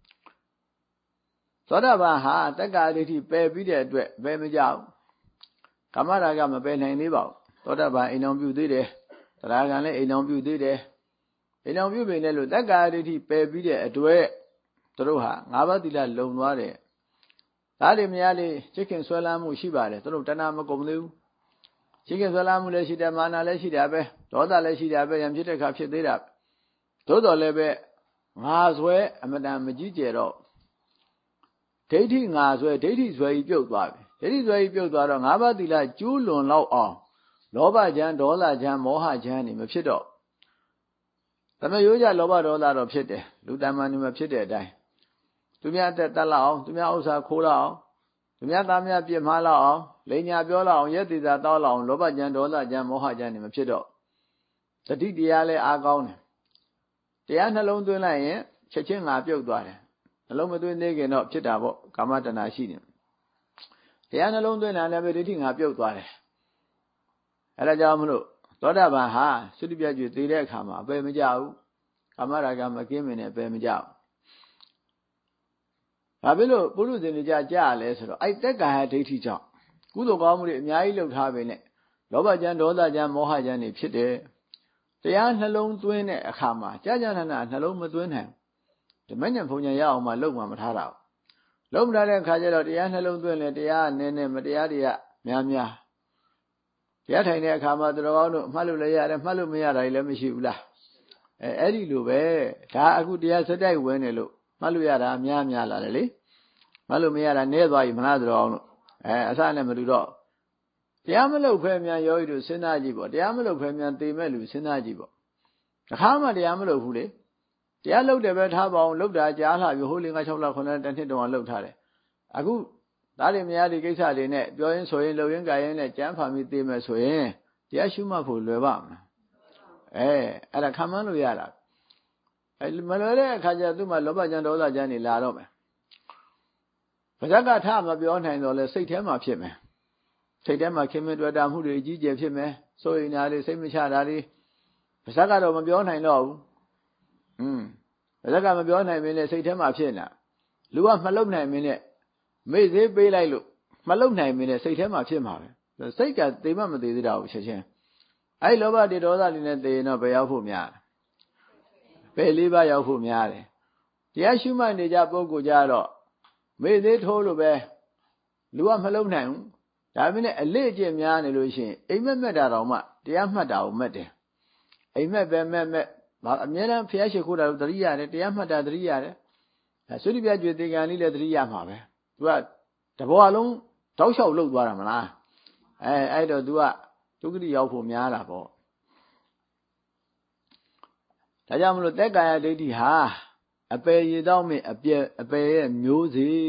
သောတာပန်ဟာတက္ကာယဒိဋ္ဌိပယ်ပြီးတဲ့အတွက်ပယ်မကြဘူးကာမရာဂမပယ်နိုင်သေးပါဘူးသောတာပန်အိမ်တော်ပြုသေးတယ်တရားခံလည်းအိမ်တော်ပြုသေးတယ်အိမ်တော်ပြုပင်နဲ့လို့တက္ကာယဒိဋ္ဌိပယ်ပြီးတဲ့အတွက်သူတို့ဟာ၅ပါးသီလလုံသွားတယ်သားတွေမယားလေးချစ်ခင်ဆွဲလန်းမှုရှိပါတယ်သူတို့တဏှာမကုန်သေးဘူးချစ်ခင်ဆွဲလန်းမှုလည်းရှိတယ်မာနလည်းရှိတယ်ပဲဒေါသလည်းရှိတယ်ပဲရံဖြစ်တဲ့အခါဖြစ်သေးတာသို့တော်လည်းပဲငါဆွဲအမတန်မကြီးကျယ်တော့ဒိဋ္ဌိငါဆွဲဒိဋ္ဌိဆွဲကြီးပြုတ်သွားပြီဒိဋ္ဌိဆွဲကြီးပြုတ်သွားတော့၅ပါးသီလကျူးလွန်လောက်အောင်လောဘချမ်းဒေါသချမ်းမောဟချမ်းနေမဖြစ်တော့သမယောကြလောဘဒေါသတော့ဖြစ်တယ်လူတမန်နေမဖြစ်တဲ့အတိုင်းသူများအသက်တတ်လောက်အောင်သူများဥစ္စာခိုးလောက်အောင်သူများသားများပြစ်မှားလောက်အောင်လိန်ညာပြောလောက်အောင်ရက်တည်သာတောက်လောက်အောင်လောဘချမ်းဒေါသချမ်းမောဟချမ်းနေမဖြစ်တော့တတိတရားလည်းအားကောင်းတယ်တရားနှလုံးသွင်းလိုက်ရင်ချက်ချင်းငါပြုတ်သွားတယ်နှလုံးမသွင်းသေးခင်တော့ဖြစ်တာပေါ့ကာမတဏှာရှိနေတရားနှလုံးသွင်းတာလည်းပဲဒိဋ္ဌိငါပြုတ်သွားတယ်အဲဒါကြောင့်မလို့သောတာပန်ဟာသုတိပြည့်ကျွေသေးတဲ့အခါမှာအပယ်မကြဘူးကာမရာဂမကင်းမင်းနဲ့အပယ်မကြဘူးဘာဖြစ်လို့ပုရုဇဉ်တွေကြရလဲဆိုတော့အဲ့တက်ကာယဒိဋ္ဌိကြောင့်ကုသိုလ်ကောင်းမှုတွေအများကြီးလုပ်ထားပေနဲ့လောဘချမ်းဒေါသချမ်းမောဟချမ်းတွေဖြစ်တယ်တရားနှလုံးသွင်းတဲ့အခါမှာကြာကြာနာနာနှလုံးမသွင်းနိုင်ဒီမဉ္ဇဉ်ဘုံညာရအောင်မှလုံမှမထားတာလုံမထားတဲ့အခါကျတော့တရားနှလုံးသွင်းလေတရားနည်းနည်းမတရားတွေကများတရားထိုင်တဲ့အခါမှာသူတော်ကောင်းတို့မှတ်လို့လည်းရတယ်မှတ်လို့မရတာလည်းမရှိဘူးလားအဲ့ဒီလိုပဲဒါအခုတရားစက်တိုက်ဝင်နေလို့မှတ်လို့ရတာများလာတယ်လေမှတ်လို့မရတာနည်းသွားပြီမလားသူတော်ကောင်းတို့အစနဲ့မတူတော့တရားမလုပ်ဖဲမြန်ယောဂီတို့စဉ်းစားကြည့်ပေါ့တရားမလုပ်ဖဲမြန်သိမဲ့လူစဉ်းစားကြည့်ပေါ့တခါမှတရားမလုပ်ဘူးလေတရားလုပ်တယ်ပဲထားပါအောင်လုပ်တာကြားလာပြီဟိုး5 6လ9လတစ်နှစ်တောင်လုပ်ထားတယ်အခုသားတွေမယားတွေကိစ္စတွေနဲ့ပြောရင်ဆိုရင်လုပ်ရင်ကြရင်နဲ့ကြမ်းဖာမိသိမဲ့ဆိုရင်တရားရှုမှတ်ဖို့လွယ်ပါမလားအဲ့ဒါခံမှန်းလို့ရတာမလွယ်တဲ့အခါကျသူ့မှာလောဘချမ်းဒေါသချမ်းတွေလာတော့မယ်ပါဇက်ကထမပြောနိုင်တော့လဲစိတ်ထဲမှာဖြစ်မယ်စိတ်ထဲမှာခင်မင်တွေ့တာမှုတွေအကြီးကျယ်ဖြစ်မယ်စိုးရိမ်တာတွေစိတ်မချတာတွေပါဇက်ကတော့မပြောနိုင်တော့ဘူးပါဇက်ကမပြောနိုင်မင်းနဲ့စိတ်ထဲမှာဖြစ်နေတာလူကမလုံနိုင်မင်းနဲ့မေ့သေးပေးလိုက်လို့မလုံနိုင်မင်းနဲ့စိတ်ထဲမှာဖြစ်မှာပဲစိတ်ကသေမှမသေးသေးတာကိုချက်ချင်းအဲ့လောဘတွေဒေါသတွေနဲ့သေရင်တော့ဘယ်ရောက်ဖို့များဘယ်၄ပါးရောက်ဖို့များတယ်တရားရှုမှတ်နေကြပုဂ္ဂိုလ်ကြတော့မေ့သေးထိုးလို့ပဲလူကမလုံနိုင်ဘူးဒါပေမဲ့အလေ့အကျင့်များနေလို့ရှိရင်အိမ်မက်တာတော့မှတရားမှတ်တာကိုမှတ်တယ်အိမ်မက်ပဲမက်အများအားဖျားရှိခိုးတာလို့သတိရတယ်တရားမှတ်တာသတိရတယ်သုတိပြကျွေသင်္ကန်းလေးလည်းသတိရမှာပဲသူကတဘောလုံးတောက်လျှောက်လှုပ်သွားတာမလားအဲ့တော့သူကဒုက္ခတိရောက်ဖို့များတာပေါ့ဒါကြောင့်မလို့သက်ကာယဒိဋ္ဌိဟာအပယ်ရည်တော့မင်းအပယ်ရဲ့မျိုးစေ့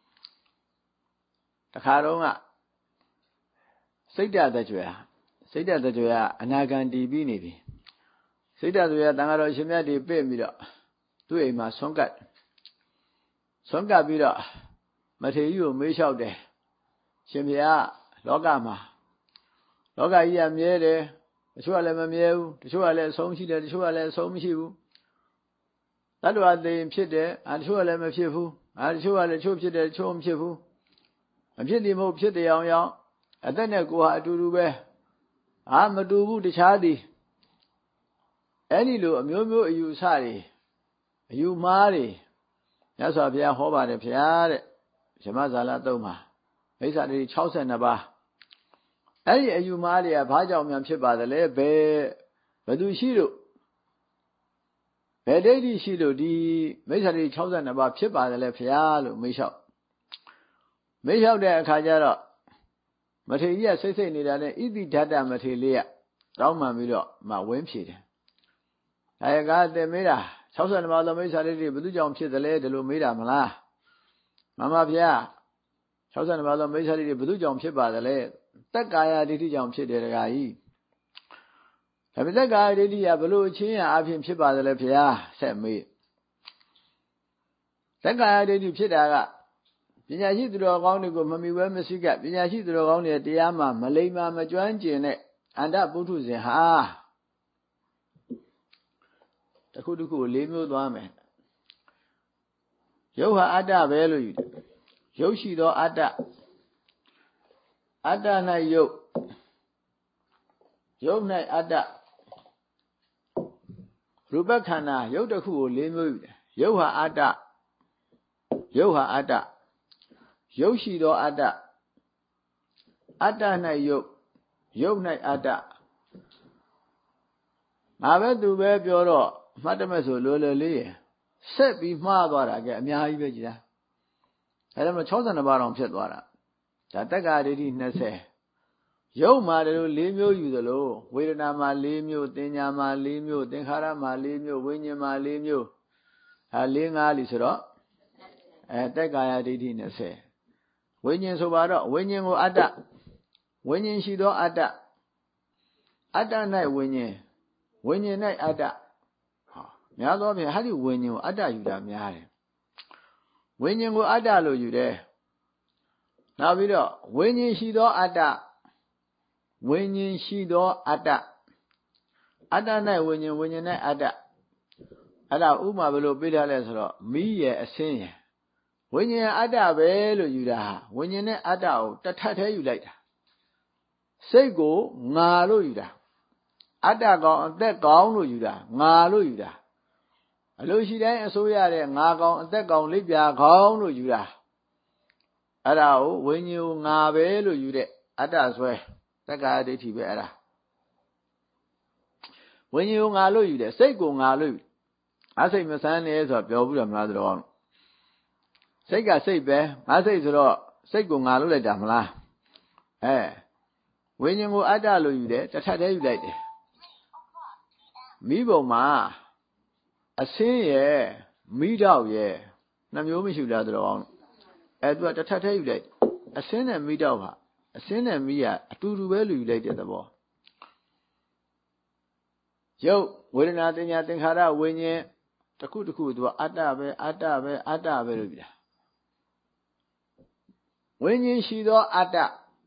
တခါတော့ကစိတ်တသက်ကြွယ်အနာဂံတည်ပြီးနေပြီစိတ်တသက်ကြွယ်တန်ဃာတော်ရှင်မြတ်တွေပြည့်ပြီးတော့သူ့အိမ်မှာဆွမ်းကပ်ပြီးတော့မထေရကြီးကိုမေးလျှောက်တယ်ရှင်ဘုရားလောကမှာလောကကြီးကမြဲတယ်တချို့ကလည်းမမြဲဘူးတချို့ကလည်းအဆုံးရှိတယ်တချို့ကလည်းအဆုံးမရှိဘူးတတ္တဝါသိရင်ဖြစ်တယ်တချို့ကလည်းမဖြစ်ဘူးတချို့ကလည်းတချို့ဖြစ်တယ်တချို့မဖြစ်ဘူးမဖြစ်သည်မဟုတ်ဖြစ်တယ်အောင်အသက်နဲ့ကိုယ်ဟာအတူတူပဲမတူဘူးတခြားသည်အဲ့ဒီလိုအမျိုးမျိုးအယူဆတွေအယူမှားတွေမြတ်စွာဘုရားဟောပါတယ်ဗျာတဲ့ဓမ္မဇာလသုံးမှာမိစ္ဆာဒိဋ္ဌိ62ပါးအဲ့ဒီအယူမှားတွေကဘာကြောင့်များဖြစ်ပါသလဲဘယ်သူရှိလို့ဘယ်ဒိဋ္ဌိရှိလို့ဒီမိစ္ဆာဒိဋ္ဌိ62ပါးဖြစ်ပါသလဲဗျာလို့မေးလျှောက်တဲ့အခါကျတော့မထေရကြီးကစိတ်နေတာနဲ့ဣတိဓာတမထေရလေးကတောင်းပန်ပြီးတော့ဝင်းဖြေတယ်ဒါရကားတဲ့မေးတာ62ပါးသောမိစ္ဆာဒိဋ္ဌိဘယ်သူကြောင့်ဖြစ်သလဲဒီလိုမေးတာမလားမှန်ပါဗျာ62ပါးသောမိစ္ဆာဒိဋ္ဌိဘယ်သူကြောင့်ဖြစ်ပါသလဲသက်ကာယဒိဋ္ဌိကြောင့်ဖြစ်တယ်တကားကြီးဒါပေမဲ့သက်ကာယဒိဋ္ဌိကဘလို့အချင်းအဖြစ်ဖြစ်ပါသလဲဗျာဆက်မေးသက်ကာယဒိဋ္ဌိဖြစ်တာကပညာရှိသူတော်ကောင်းတွေကိုမမီဝဲမရှိကပညာရှိသူတော်ကောင်းတွေတရားမှာမလိမ္မာမကျွမ်းကျင်တဲ့အန္တပုထုဇဉ်ဟာတခုကို၄မျိုးသွားမယ်ရုပ်ဟာအတ္တပဲလို့ယူတယ်ရုပ်ရှိသောအတ္တ၌ရုပ်၌အတ္တရူပခန္ဓာရုပ်တစ်ခုကို၄မျိုးယူတယ်ရုပ်ဟာအတ္တရုပ်ဟာအတ္တရုပ်ရှိသောအတ္တအတ္တ၌ရုပ်ရုပ်၌အတ္တငါပဲသူပဲပြောတော့မှတ်တမဲ့ဆိုလွယ်လွယ်လေးရယ်ဆက်ပြီးမှားသွားတာကအများကြီးပဲကြည်လားအဲဒါမှ62ပါးတောင်ဖြစ်သွားတာဒါတက္ကာဒိဋ္ဌိ20ရုပ်မှာတလို့၄မျိုးယူသလိုဝေဒနာမှာ၄မျိုးသင်ညာမှာ၄မျိုးသင်္ခါရမှာ၄မျိုးဝိညာဉ်မှာ၄မျိုးဟာ၄၅လီဆိုတော့တက္ကာယဒိဋ္ဌိ20ဝိညာဉ်ဆိုပါတော့ဝိညာဉ်ကိုအတ္တဝိညာဉ်ရှိသောအတ္တအတ္တ၌ဝိညာဉ်ဝိညာဉ်၌အတ္တများသောဖြင့်ဟာဒီဝိညာဉ်ကိုအတ္တယူတာများတယ်ဝိညာဉ်ကိုအတ္တလို့ယူတယ်နောက်ပြီးတော့ဝိညာဉ်ရှိသောအတ္တဝိညာဉ်ရှိသောအတ္တအတ္တ၌ဝိညာဉ်ဝိညာဉ်၌အတ္တအဲ့ဒါဥမာဘယ်လိုပြထားလဲဆိုတော့မိရဲ့အစင်းရဲ့ဝိညာဉ်အတ္တပဲလို့ယူတာဟာဝိညာဉ်နဲ့အတ္တကိုတထပ်သေးယူလိုက်တာစိတ်ကိုငါလို့ယူတာအတ္တကောင်အသက်ကောင်လို့ယူတာငါလို့ယူတာအလိုရှိတိုင်းအစိုးရတဲ့ငါကောင်အသက်ကောင်လိပ်ပြာကောင်လို့ယူတာအဲ့ဒါကိုဝိညာဉ်ကိုငါပဲလို့ယူတဲ့အတ္တဆွဲတက္ကာဒိဋ္ဌိပဲအဲ့ဒါဝိညာဉ်ကိုငါလို့ယူတယ်စိတ်ကိုငါလို့ယူငါစိတ်မဆန်းနေဆိုတော့ပြောဘူးတယ်မလားတော့စိတ်ကစိတ်ပဲငါစိတ်ဆိုတော့စိတ်ကိုငါလို့လိုက်တာမလားဝိညာဉ်ကိုအတ္တလို့ယူတယ်တထပ်တည်းယူလိုက်တယ်မိဘုံမှာအစင်းရဲ့မိတော့ရဲ့နှမျိုးမရှိလားတော့သူကတထပ်တည်းယူလိုက်အစင်းနဲ့မိတော့ဟာအစင်းနဲ့မိကအတူတူပဲလူယူလိုက်တဲ့သဘောရုပ်ဝေဒနာတင်ညာသင်္ခါရဝိညာဉ်တစ်ခုတစ်ခုသူကအတ္တပဲအတ္တပဲအတ္တပဲလို့ပြောတာဝိညာဉ်ရှိသောအတ္တ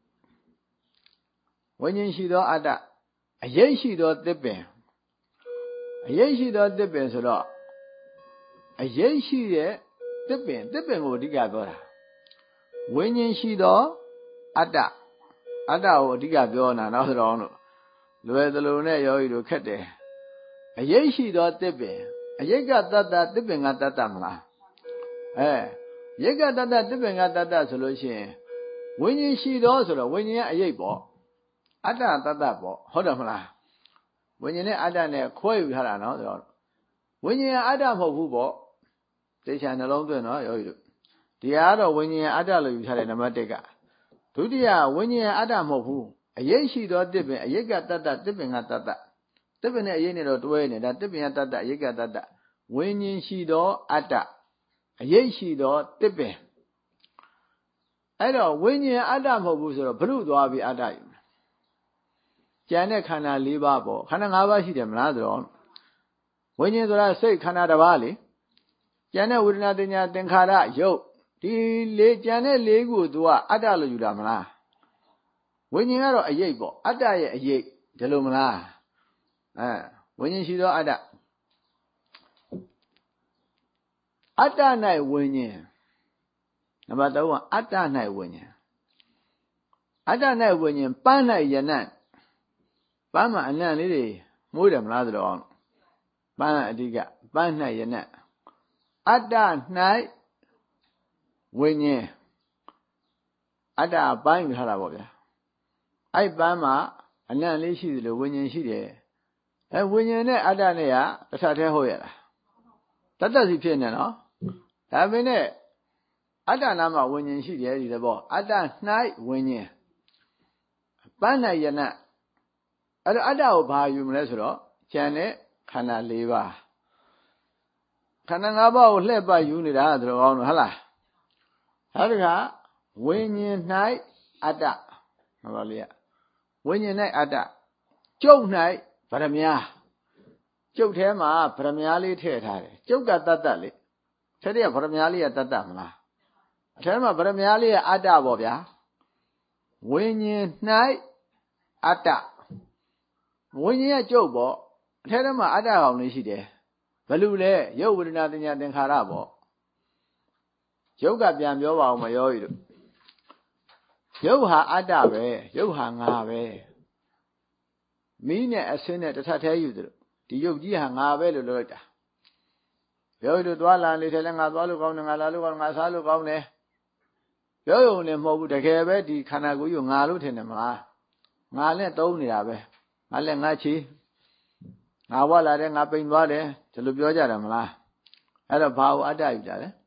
ဝိညာဉ်ရှိသောအတ္တအရေးရှိသောသစ်ပင်အရေးရှိသောသစ်ပင်ဆိုတော့အရေးရှိတဲ့သစ်ပင်ကိုအဓိကပြောတာဝိညာဉ်ရှိသောအတ္တကိုအဓိကပြောတာနောက်ဆိုတော့လွယ်သလိုနဲ့ယောဂီတို့ခက်တယ်အရေးရှိသောသစ်ပင်အရေးကတတ္တသစ်ပင်ကတတ္တမလားရိတ်ကတတ္တသစ်ပင်ကတတ္တဆိုလို့ရှိရင်ဝိညာဉ်ရှိသောဆိုတော့ဝိညာဉ်ရဲ့အရေးပေါ့အတ္တတတ္တပေါ့ဟုတ်တယ်မလားဝိညာဉ်နဲ့အတ္တနဲ့ခွဲယူထားတာနော်ဆိုတော့ဝိညာဉ်ကအတ္တမဟုတ်ဘူးပေါ့တေချာနှလုံးသွင်းနော်ယောဂီတို့ဒီဟာကတော့ဝိညာဉ်အတ္တလို့ယူထားတယ်နံပါတ်1ကဒုတိယဝိညာဉ်အတ္တမဟုတ်ဘူးအရေးရှိသောသစ်ပင်အရေးကတတ္တသစ်ပင်ကတတ္တသစ်ပင်နဲ့အရေးနဲ့တော့တွဲနေတာသစ်ပင်ကတတ္တအရေးကတတ္တဝိညာဉ်ရှိသောအတ္တအရေးရှိသောသစ်ပင်အဲ့တော့ဝိညာဉ်အတ္တမဟုတ်ဘူးဆိုတော့ဘုရုသွားပြီးအတ္တယူကျန်တဲ့ခန္ဓာ၄ပါးပေါ့ခန္ဓာ၅ပါးရှိတယ်မလားဆိုတော့ဝိညာဉ်ဆိုတာစိတ်ခန္ဓာတစ်ပါးလေကျန်တဲ့ဝေဒနာတင်ညာသင်္ခါရရုပ်ဒီကျန်တဲ့၄ခုကို तू ကအတ္တလို့ယူတာမလားဝိညာဉ်ကတော့အရေးပေါ့အတ္တရဲ့အရေးဒီလိုမလားဝိညာဉ်ရှိသောအတ္တအတ္တ၌ဝိညာဉ်နံပါတ်3ကအတ္တ၌ဝိညာဉ်အတ္တ၌ဝိညာဉ်ပန်း၌ယနံ့ပန်းမှာအနံ့လေးတွေမှုတယ်မလားဆိုတော့ပန်းအဓိကပန်း၌ယနံ့အတ္တ၌ဝိညာဉ်အတ္တပန်းယူထားတာပေါ့ဗျာအဲ့ပန်းမှာအနံ့လေးရှိသလိုဝိညာဉ်ရှိတယ်ဝိညာဉ်နဲ့အတ္တနဲ့ကတစ်ထပ်တည်းဟုတ်ရလားတတ်တတ်စီဖြစ်နေနော်ဒါပေမဲ့အတ္တနာမှာဝိညာဉ်ရှိတယ်ဒီသဘောအတ္တ၌ဝိညာဉ်ပန်း၌ယနံ့အဲ့တော့အတ္တကိုဘာယူမလဲဆိုတော့ကျန်တဲ့ခန္ဓာ၄ပါးခန္ဓာ၅ပါးကိုလှည့်ပတ်ယူနေတာဆိုတော့ဟုတ်လားအဲ့ဒါကဝိညာဉ်၌အတ္တဟောပါလေဝိညာဉ်၌အတ္တကျုပ်၌ဗရမ ्या ကျုပ်ထဲမှာဗရမ ्या လေးထည့်ထားတယ်ကျုပ်ကတတ္တလေထဲတဲ့ဗရမ ्या လေးကတတ္တမလားအထဲမှာဗရမ ्या လေးကအတ္တပေါ့ဗျာဝိညာဉ်၌အတ္တဝိညာဉ်ရဲ့ကျုပ်ပေါ့အထဲထဲမှာအတ္တကောင်လေးရှိတယ်ဘယ်လိုလဲရုပ်ဝေဒနာတင်ညာသင်္ခါရပေါ့ရုပ်ကပြန်ပြောပါအောင်မယောဤတို့ရုပ်ဟာအတ္တပဲရုပ်ဟာငါပဲမိနဲ့အစင်းနဲ့တစ်ထပ်တည်းယူသလိုဒီယုတ်ကြီးဟာငါပဲလို့လုပ်လိုက်တာပြောလို့သွားလာနေတယ်လည်းငါသွားလို့ကောင်းတယ်ငါလာလို့ကောင်းငါစားလို့ကောင်းတယ်ပြောရုံနဲ့မဟုတ်ဘူးတကယ်ပဲဒီခန္ဓာကိုယ်ကြီးငါလို့ထင်တယ်မလားငါနဲ့သုံးနေတာပဲငါလည်းငါချီငါဝါလာတယ်ငါပိန်သွားတယ်ဒီလိုပြောကြတယ်မလားအဲ့တော့ဘာကိုအတ္တယူကြလဲ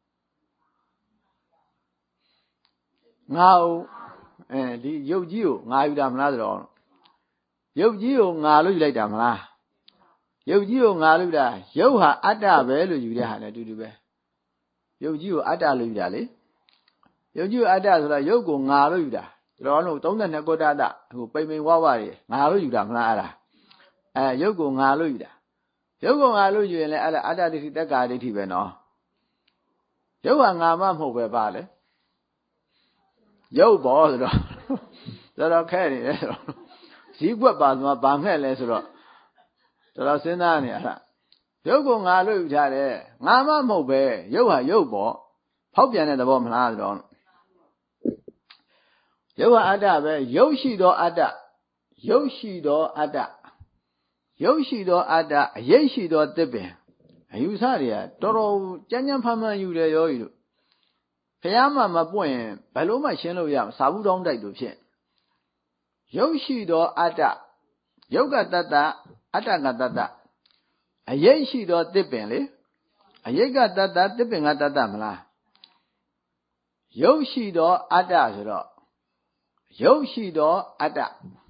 ငါ့ဒီယုတ်ကြီးကိုငါယူတာမလားဆိုတော့ယုတ်ကြီးကိုငါလို့ယူလိုက်တာမလားယုတ်ကြီးကိုငါလို့တာယုတ်ဟာအတ္တပဲလို့ယူတဲ့ဟာနဲ့အတူတူပဲယုတ်ကြီးကိုအတ္တလို့ယူတာလေယုတ်ကြီးကိုအတ္တဆိုတော့ယုတ်ကိုငါလို့ယူတာတော်လုံး32ကုဋ္ဌတဟိုပိန်ပိန်ဝဝတွေငါလို့ယူတာမလားအဲ့ဒါယုတ်ကိုငါလို့ယူတာယုတ်ကိုငါလို့ယူရင်လည်းအဲ့ဒါအတ္တဒိဋ္ဌိတက္ကာဒိဋ္ဌိပဲနော်ယုတ်ဟာငါမှမဟုတ်ပဲပါလေယုတ်ဘောဆိုတော့ခဲနေတယ်ဆိုတော့ဈီးကွက်ပါဆိုဘာမဲ့လဲဆိုတော့တော်စဉ်းစားနေရတာယုတ်ကိုငါလို့ယူထားတယ်ငါမှမဟုတ်ပဲယုတ်ဟာယုတ်ပေါ့ဖောက်ပြန်တဲ့သဘောမလားဆိုတော့ယုတ်ဟာအတ္တပဲယုတ်ရှိသောအတ္တယုတ်ရှိသောအတ္တယုတ်ရှိသောအတ္တအရေးရှိသောသစ်ပင်အယူဆတွေကတော်တော်ကြမ်းကြမ်းဖမ်းဖမ်းယူတယ်ရောကြီးတို့ဖះမှမပွင့်ရင်ဘယ်လိုမှရှင်းလို့ရမစာဘူးတောင်းတိုက်လို့ဖြစ်ယုတ်ရှိသောအတ္တယုတ်ကတတ္တအတ္တကတတ္တအရေးရှိသောသစ်ပင်လေအရေးကတတ္တသစ်ပင်ကတတ္တမလားယုတ်ရှိသောအတ္တဆိုတော့ယုတ်ရှိသောအတ္တ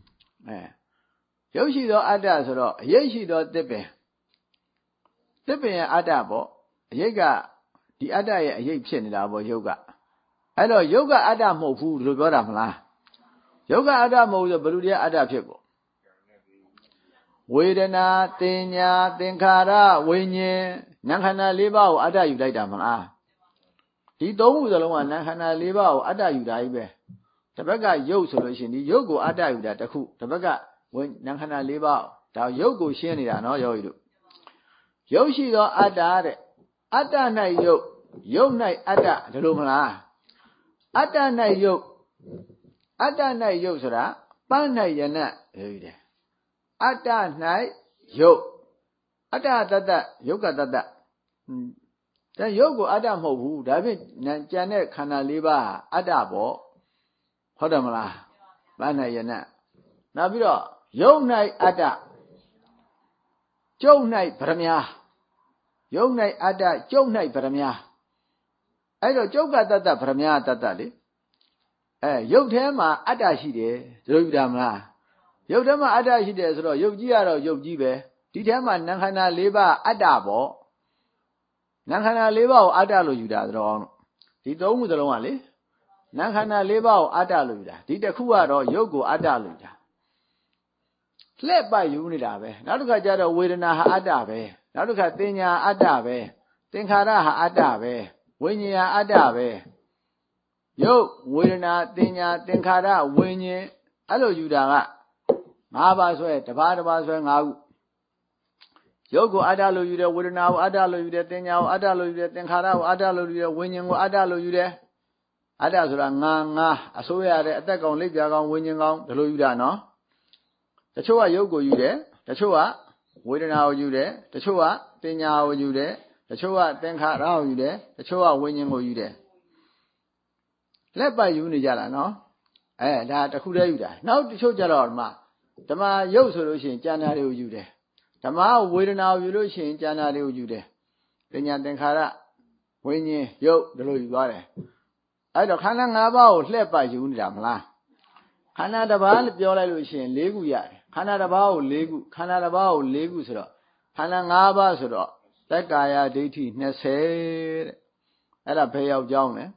ယုတ်ရှိသောအတ္တဆိုတော့အရေးရှိသောသစ်ပင်ရဲ့အတ္တပေါ့အရေးကဒီအတ္တရဲ့အရေးဖြစ်နေတာပေါ့ယုတ်ကအဲ့တော့ယုတ်ကအတ္တမဟုတ်ဘူးလို့ပြောတာမလားယုတ်ကအတ္တမဟုတ်ဆိုဘယ်လိုတရားအတ္တဖြစ်ကိုဝေဒနာတင်ညာသင်္ခါရဝိညာဉ်နာခန္ဓာ၄ပါးကိုအတ္တယူလိုက်တာမလားဒီသုံးခုစလုံးကနာခန္ဓာ၄ပါးကိုအတ္တယူတာကြီးပဲတစ်ဘက်ကယုတ်ဆိုလို့ရှိရင်ဒီယုတ်ကိုအတ္တယူတာတစ်ခုတစ်ဘက်ကနာခန္ဓာ၄ပါးဒါယုတ်ကိုရှင်းနေတာနော်ယောဂီတို့ယုတ်ရှိသောအတ္တတဲ့အတ္တ၌ယုတ်ယုတ်၌အတ္တဒီလိုမလားအတ္တ၌ယုတ်အတ္တ၌ယုတ်ဆိုတာပန်း၌ယနတ်ပြောရတယ်အတ္တ၌ယုတ်အတ္တတတ္တယုတ်ကတတ္တဒါယုတ်ကိုအတ္တမဟုတ်ဘူးဒါဖြင့်ကြံတဲ့ခန္ဓာ၄ပါးအတ္တပေါ့ဟုတ်တယ်မလားပန်း၌ယနတ်နောက်ပြီးတော့ယုတ်၌အတ္တကျုပ်၌ဗရမ ्या ယုတ်၌အတ္တကျုပ်၌ဗရမ ्या အဲ့တော့ကျုပ်ကတတ္တဗရမ ्या တတ္တလေယုတ်ထဲမှာအတ္တရှိတယ်ဒီလိုယူတာမလားယုတ်ထဲမှာအတ္တရှိတယ်ဆိုတော့ယုတ်ကြီးကတော့ယုတ်ကြီးပဲဒီထဲမှာနာခန္ဓာ၄ပါးအတ္တပေါ့နာခန္ဓာ၄ပါးကိုအတ္တလို့ယူတာတော့ဒီသုံးခုစလုံးကလေနာခန္ဓာ၄ပါးကိုအတ္တလို့ယူတာဒီတစ်ခုကတော့ယုတ်ကိုအတ္တလို့ယူတာလှည့်ပတ်ယူနေတာပဲနောက်တစ်ခါကျတော့ဝေဒနာဟာအတ္တပဲနောက်တစ်ခါသင်ညာအတ္တပဲသင်္ခါရဟာအတ္တပဲဝိညာဉ်ဟာအတ္တပဲယုတ်ဝေဒနာသင်ညာသင်္ခါရဝိညာဉ်အဲ့လိုယူတာက၅ပါးဆွဲတစ်ပါးတစ်ပါးဆွဲ၅ခုယုတ်ကိုအတ္တလို့ယူတယ်ဝေဒနာကိုအတ္တလို့ယူတယ်သင်ညာကိုအတ္တလို့ယူတယ်သင်္ခါရကိုအတ္တလို့ယူတယ်ဝိညာဉ်ကိုအတ္တလို့ယူတယ်အတ္တဆိုတာငါအစိုးရတဲ့အသက်ကောင်လက်ပြကောင်ဝိညာဉ်ကောင်ဒီလိုယူတာနော်တချို့ကယုတ်ကိုယူတယ်တချို့ကဝေဒနာကိုယူတယ်တချို့ကသင်ညာကိုယူတယ်တချို့ကသင်္ခါရကိုယူတယ်တချို့ကဝိညာဉ်ကိုယူတယ်လက်ပတ်ယူနေကြတာနော်ဒါတစ်ခုတည်းယူတာနောက်တချို့ကြတော့ဓမ္မယုတ်ဆိုလို့ရှိရင်ကျန်တာတွေကိုယူတယ်ဓမ္မဝေဒနာကိုယူလို့ရှိရင်ကျန်တာတွေကိုယူတယ်ပညာသင်္ခါရဝိညာဉ်ယုတ်ဒီလိုယူသွားတယ်အဲ့တော့ခန္ဓာ၅ပါးကိုလှည့်ပတ်ယူနေတာမလားခန္ဓာတစ်ပါးပြောလိုက်လို့ရှိရင်၄ခုရတယ်ခန္ဓာတစ်ပါးကို၄ခုခန္ဓာတစ်ပါးကို၄ခုဆိုတော့ခန္ဓာ၅ပါးဆိုတော့သက္ကာယဒိဋ္ဌိ20တဲ့အဲ့ဒါဘယ်ရောက်ကြောင်းလဲ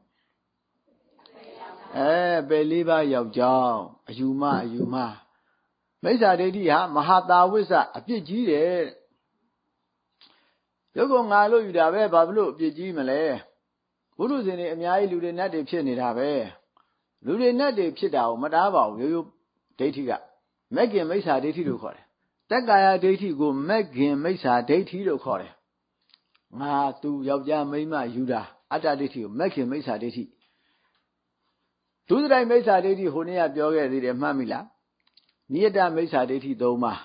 ပဲ၄ပါးယောက်ျောင်းအယူမမိစ္ဆာဒိဋ္ဌိဟာမဟာတာဝိဇ္ဇအပြစ်ကြီးတယ်ရုပ်ကငါလို့ယူတာပဲဘာဖြစ်လို့အပြစ်ကြီးမလဲဘုရုဇင်တွေအများကြီးလူတွေနတ်တွေဖြစ်နေတာပဲလူတွေနတ်တွေဖြစ်တာကိုမတားပါဘူးရိုးရိုးဒိဋ္ဌိကမဂ္ဂင်မိစ္ဆာဒိဋ္ဌိလို့ခေါ်တယ်တက္ကာယဒိဋ္ဌိကိုမဂ္ဂင်မိစ္ဆာဒိဋ္ဌိလို့ခေါ်တယ်ငါသူယောက်ျားမိန်းမယူတာအတ္တဒိဋ္ဌိကိုမဂ္ဂင်မိစ္ဆာဒိဋ္ဌိဒုစရိုက်မိစ္ဆာဒိဋ္ဌိဟိုနေ့ကပြောခဲ့သေးတယ်မှတ်မိလားနိယတမိစ္ဆာဒိဋ္ဌိ၃ပါး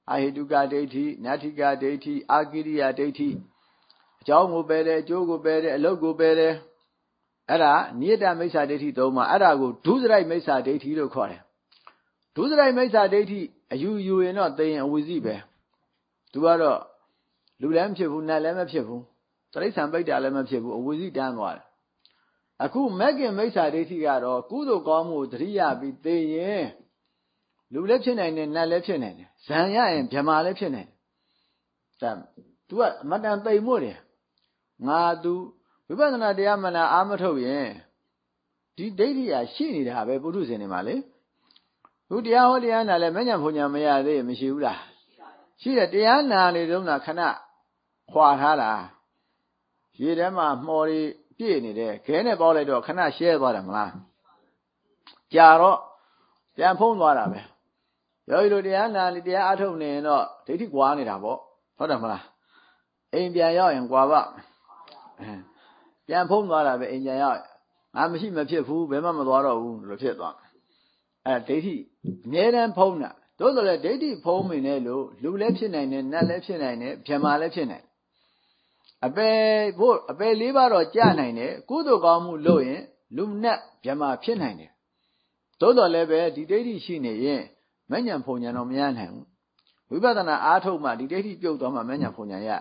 အာဟိတုကဒိဋ္ဌိနတ္ထိကဒိဋ္ဌိအာကိရိယဒိဋ္ဌိအကြောင်းကိုပယ်တယ်အကျိုးကိုပယ်တယ်အလုပ်ကိုပယ်တယ်အဲ့ဒါနိယတမိစ္ဆာဒိဋ္ဌိသုံးပါအဲ့ဒါကိုဒုစရိုက်မိစ္ဆာဒိဋ္ဌိလို့ခေါ်တယ်ဒုစရိုက်မိစ္ဆာဒိဋ္ဌိအယူရင်တော့သိရင်အဝိဇ္ဇိပဲသူကတော့လူလည်းမဖြစ်ဘူးနတ်လည်းမဖြစ်ဘူးတိရစ္ဆာန်ပိဋ္ဌာလည်းမဖြစ်ဘူးအဝိဇ္ဇိတန်းသွားတယ်အခုမဂ္ဂင်မိစ္ဆာဒိဋ္ဌိကတော့ကုသိုလ်ကောင်းမှုသတိရပြီးသိရင်လူလည်းဖြစ်နိုင်တယ်နတ်လည်းဖြစ်နိုင်တယ်ဇံရရင်ဗြဟ္မာလည်းဖြစ်နိုင်တယ်ဒါ तू ကအမတန်သိမ်မွတ်တယ်ငါ तू ဝိပဿနာတရားမနာအာမထုတ်ရင်ဒီဒိဋ္ဌိဟာရှိနေတာပဲပုထုဇဉ်တွေမှာလေသူတရားဟောတရားနာလဲမဉ္ဇဉ်ဘုံညာမရသေးရင်မရှိဘူးလားရှိတယ်တရားနာနေတုန်းကခဏခွာထားတာရေထဲမှာမှော်တွေပြည့်နေတယ်ခဲနဲ့ပေါက်လိုက်တော့ခဏရှဲသွားတယ်မလားကြာတော့ပြန်ဖုံးသွားတာပဲယောဂီတို့တရားနာနေတရားအထုတ်နေရင်တော့ဒိဋ္ဌိကွာနေတာပေါ့ဟုတ်တယ်မလားအိမ်ပြန်ရောက်ရင်ကွာပါပြန်ဖုံးသွားတာပဲအိမ်ပြန်ရောက်ငါမရှိမဖြစ်ဘူးဘယ်မှမသွားတော့ဘူးလို့ဖြစ်သွားအဲ့ဒိဋ္ဌိအမြဲတမ်းဖုံးတာသို့တော်လည်းဒိဋ္ဌိဖုံးမိနေလို့လူလည်းဖြစ်နိုင်တယ်နတ်လည်းဖြစ်နိုင်တယ်ဗြဟ္မာလည်းဖြစ်နိုင်အပယ်လေးပါးတော့ကြာနိုင်တယ်ကုသိုလ်ကောင်းမှုလုပ်ရင်လူနတ်ဗြဟ္မာဖြစ်နိုင်တယ်သို့တော်လည်းပဲဒီဒိဋ္ဌိရှိနေရင်မဉ္ဇဉ်ဘုံညာတော့မရနိုင်ဘူးဝိပဿနာအားထုတ်မှဒီဒိဋ္ဌိပြုတ်သွားမှမဉ္ဇဉ်ဘုံညာရ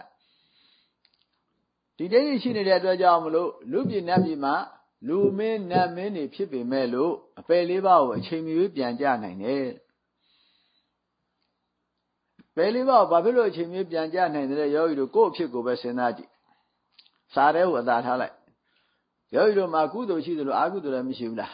ဒီဒိဋ္ဌိရှိနေတဲ့အတွက်ကြောင့်မလို့လူပြည်နတ်ပြည်မှာလူမင်းနတ်မင်းတွေဖြစ်ပေမဲ့လို့အပယ်လေးပါးကိုအချိန်မီပြန်ကြနိုင်တယ်ပယ်လေးပါးဘာဖြစ်လို့အချိန်မီပြန်ကြနိုင်တယ်ယောဂီတို့ကိုယ့်အဖြစ်ကိုပဲစဉ်းစားကြည့်စာထဲကိုအသာထားလိုက်ယောဂီတို့မှာကုသိုလ်ရှိသလိုအကုသိုလ်လည်းမရှိဘူးလား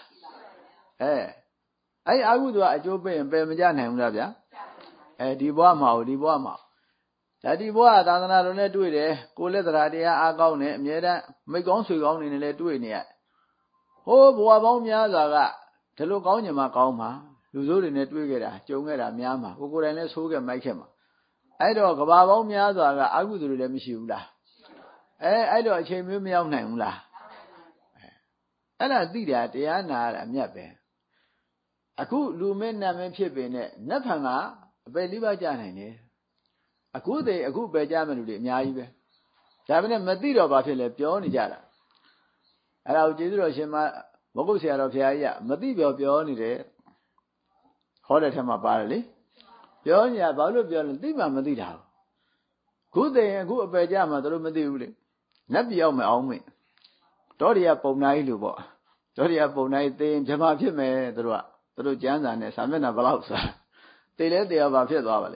အဲ့အကုသိုလ်ကအကျိုးပေးရင်ပယ်မကြနိုင်ဘူးလားဗျာဒီဘဝမှာဒီဘဝမှာဒါဒီဘဝသာသနာတော်နဲ့တွေ့တယ်ကိုယ်လက်တရားအားကောင်းတယ်အမြဲတမ်းမိတ်ကောင်းဆွေကောင်းနေနဲ့လည်းတွေ့နေရဟိုးဘဝပေါင်းများစွာကဒီလိုကောင်းညင်မှာကောင်းမှာလူဆိုးတွေနဲ့တွေ့ခဲ့တာကြုံခဲ့တာများမှာကိုယ်တိုင်လည်းဆိုးခဲ့မိုက်ခဲ့မှာအဲ့တော့ကဘာပေါင်းများစွာကအကုသိုလ်တွေလည်းမရှိဘူးလားအဲ့တော့အချိန်မျိုးမရောက်နိုင်ဘူးလားအဲ့ဒါသိတာတရားနာရတာအမြတ်ပဲအခုလူမင်းနတ်မင်းဖြစ်ပေနဲ့နတ်ဖန်ကအပယ်လေးပါးကြနိုင်တယ်အခုတည်းအခုပဲကြမယ်လူတွေအများကြီးပဲဒါပေမဲ့မသိတော့ဘာဖြစ်လဲပြောနေကြတာအဲ့ဒါကိုကျေးဇူးတော်ရှင်မဂုတ်ဆရာတော်ဘုရားကြီးကမသိပြောနေတယ်ဟောတဲ့ထက်မှာပါတယ်လေပြောညာဘာလို့ပြောလဲသိမှမသိတာခုတည်းအခုအပယ်ကြမှာတို့မသိဘူးလေနတ်ပြောင်းမအောင်မင်းတော်ရည်ပုံနာကြီးလို့ပေါ့တော်ရည်ပုံနာကြီးသိရင်ဗြဟ္မာဖြစ်မယ်တို့ကျမ်းစာနဲ့စာမျက်နှာဘယ်လောက်စားသိလဲတရားဘာဖြစ်သွားပါလဲ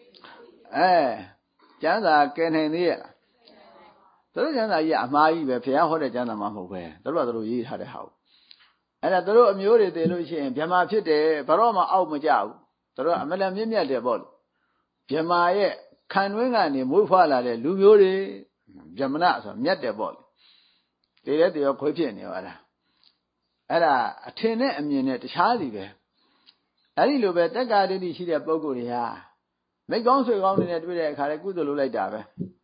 ကျမ်းစာကဲနိုင်သေးရဲ့တို့ကျမ်းစာကြီးကအမှားကြီးပဲဘုရားဟောတဲ့ကျမ်းစာမှမဟုတ်ပဲတို့ရေးထားတဲ့ဟာအဲ့ဒါတို့အမျိုးတွေသိလို့ရှိရင်ဗြဟ္မာဖြစ်တယ်ဘာတော့မှအောက်မကြဘူးတို့အမလန်မြင့်မြတ်တယ်ပေါ့ဗြဟ္မာရဲ့ခံတွင်းကနေမွေးဖွားလာတဲ့လူမျိုးတွေဗြဟ္မဏဆိုမြတ်တယ်ပေါ့တည်တဲ့တရားခွေးဖြစ်နေရောအဲ့ဒါအထင်နဲ့အမြင်နဲ့တခြားစီပဲအဲ့ဒီလိုပဲတက္ကာဒိဋ္ဌိရှိတဲ့ပုဂ္ဂိုလ်တွေဟာမိကောင်းဆွေကောင်းနေနဲ့တွေ့တဲ့အခါလဲကုသိုလ်လုပ်လိုက်တာပဲ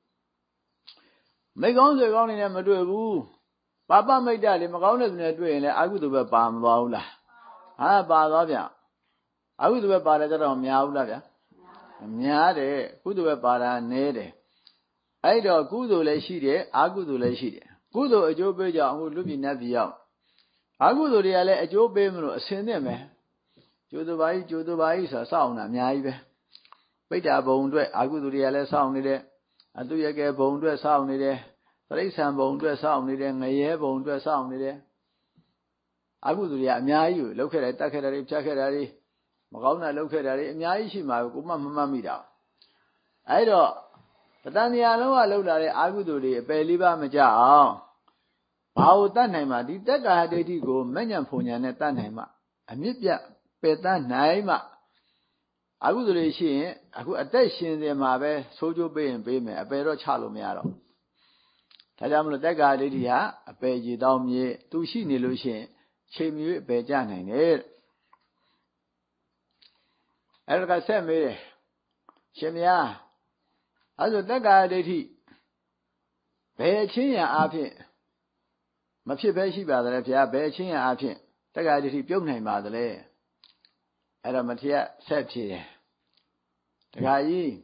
မိကောင်းဆွေကောင်းနေနဲ့မတွေ့ဘူးပါပမိတ်တလေမကောင်းတဲ့သူနဲ့တွေ့ရင်လည်းအကုသိုလ်ပဲပါမသွားဘူးလားပါသွားဗျအကုသိုလ်ပဲပါတယ်တော့မများဘူးလားဗျများတယ်ကုသိုလ်ပဲပါတာနည်းတယ်အဲ့တော့ကုသိုလ်လည်းရှိတယ်အကုသိုလ်လည်းရှိတယ်ကုသိုလ်အကျိုးပေးကြအောင်လူပြည်နတ်ပြည်ရောက်အကုသိုလ်တွေကလည်းအကျိုးပေးမလို့အစင်းနဲ့ပဲကျိုးသူပါကြီးဆိုတာစောင့်တာအများကြီးပဲပိဋ္ဌာဘုံအတွက်အကုသိုလ်တွေကလည်းစောင့်နေတယ်အတုရကဲဘုံအတွက်စောင့်နေတယ်တိရစ္ဆာန်ဘုံအတွက်စောင့်နေတယ်ငရဲဘုံအတွက်စောင့်နေတယ်အကုသိုလ်တွေကအများကြီးကိုလှုပ်ခဲ့တယ်တတ်ခဲ့တယ်ဖြတ်ခဲ့တယ်မကောင်းတာလှုပ်ခဲ့တယ်အများကြီးရှိမှာကိုမှမမှတ်မိတာအဲ့တော့တဏှာလုံးကလှုပ်လာတဲ့အကုသိုလ်တွေအပယ်လေးပါးမကြအောင်ဘာကိုတတ်နိုင်မှာဒီတက္ကာဒိဋ္ဌိကိုမဉ္ဇဉ်ဘုံညာနဲ့တတ်နိုင်မှာအမြင့်ပြပယ်တတ်နိုင်မှာအကုသိုလ်တွေရှိရင်အခုအသက်ရှင်နေမှာပဲဆိုးကျိုးပေးရင်ပေးမယ်အပယ်တော့ချလို့မရတော့ဒါကြောင့်မလို့တက္ကာဒိဋ္ဌိဟာအပယ်ကြီးတောင်းမြေသူရှိနေလို့ရှိရင်ချိန်မြွေအပယ်ကြနိုင်တယ်အဲ့ဒါကဆက်မေးတယ်ရှင်မြတ်အဲ့ဆိုတက္ကာဒိဋ္ဌိဘယ်ချင်းရအားဖြင့်မဖြစ်ပဲရှိပါသလဲဘုရားဘယ်ချင်းရအားဖြင့်တက္ကာဒိဋ္ဌိပြုတ်နိုင်ပါသလဲအဲ့တော့မထေရဆက်ဖြေတယ် Tagayi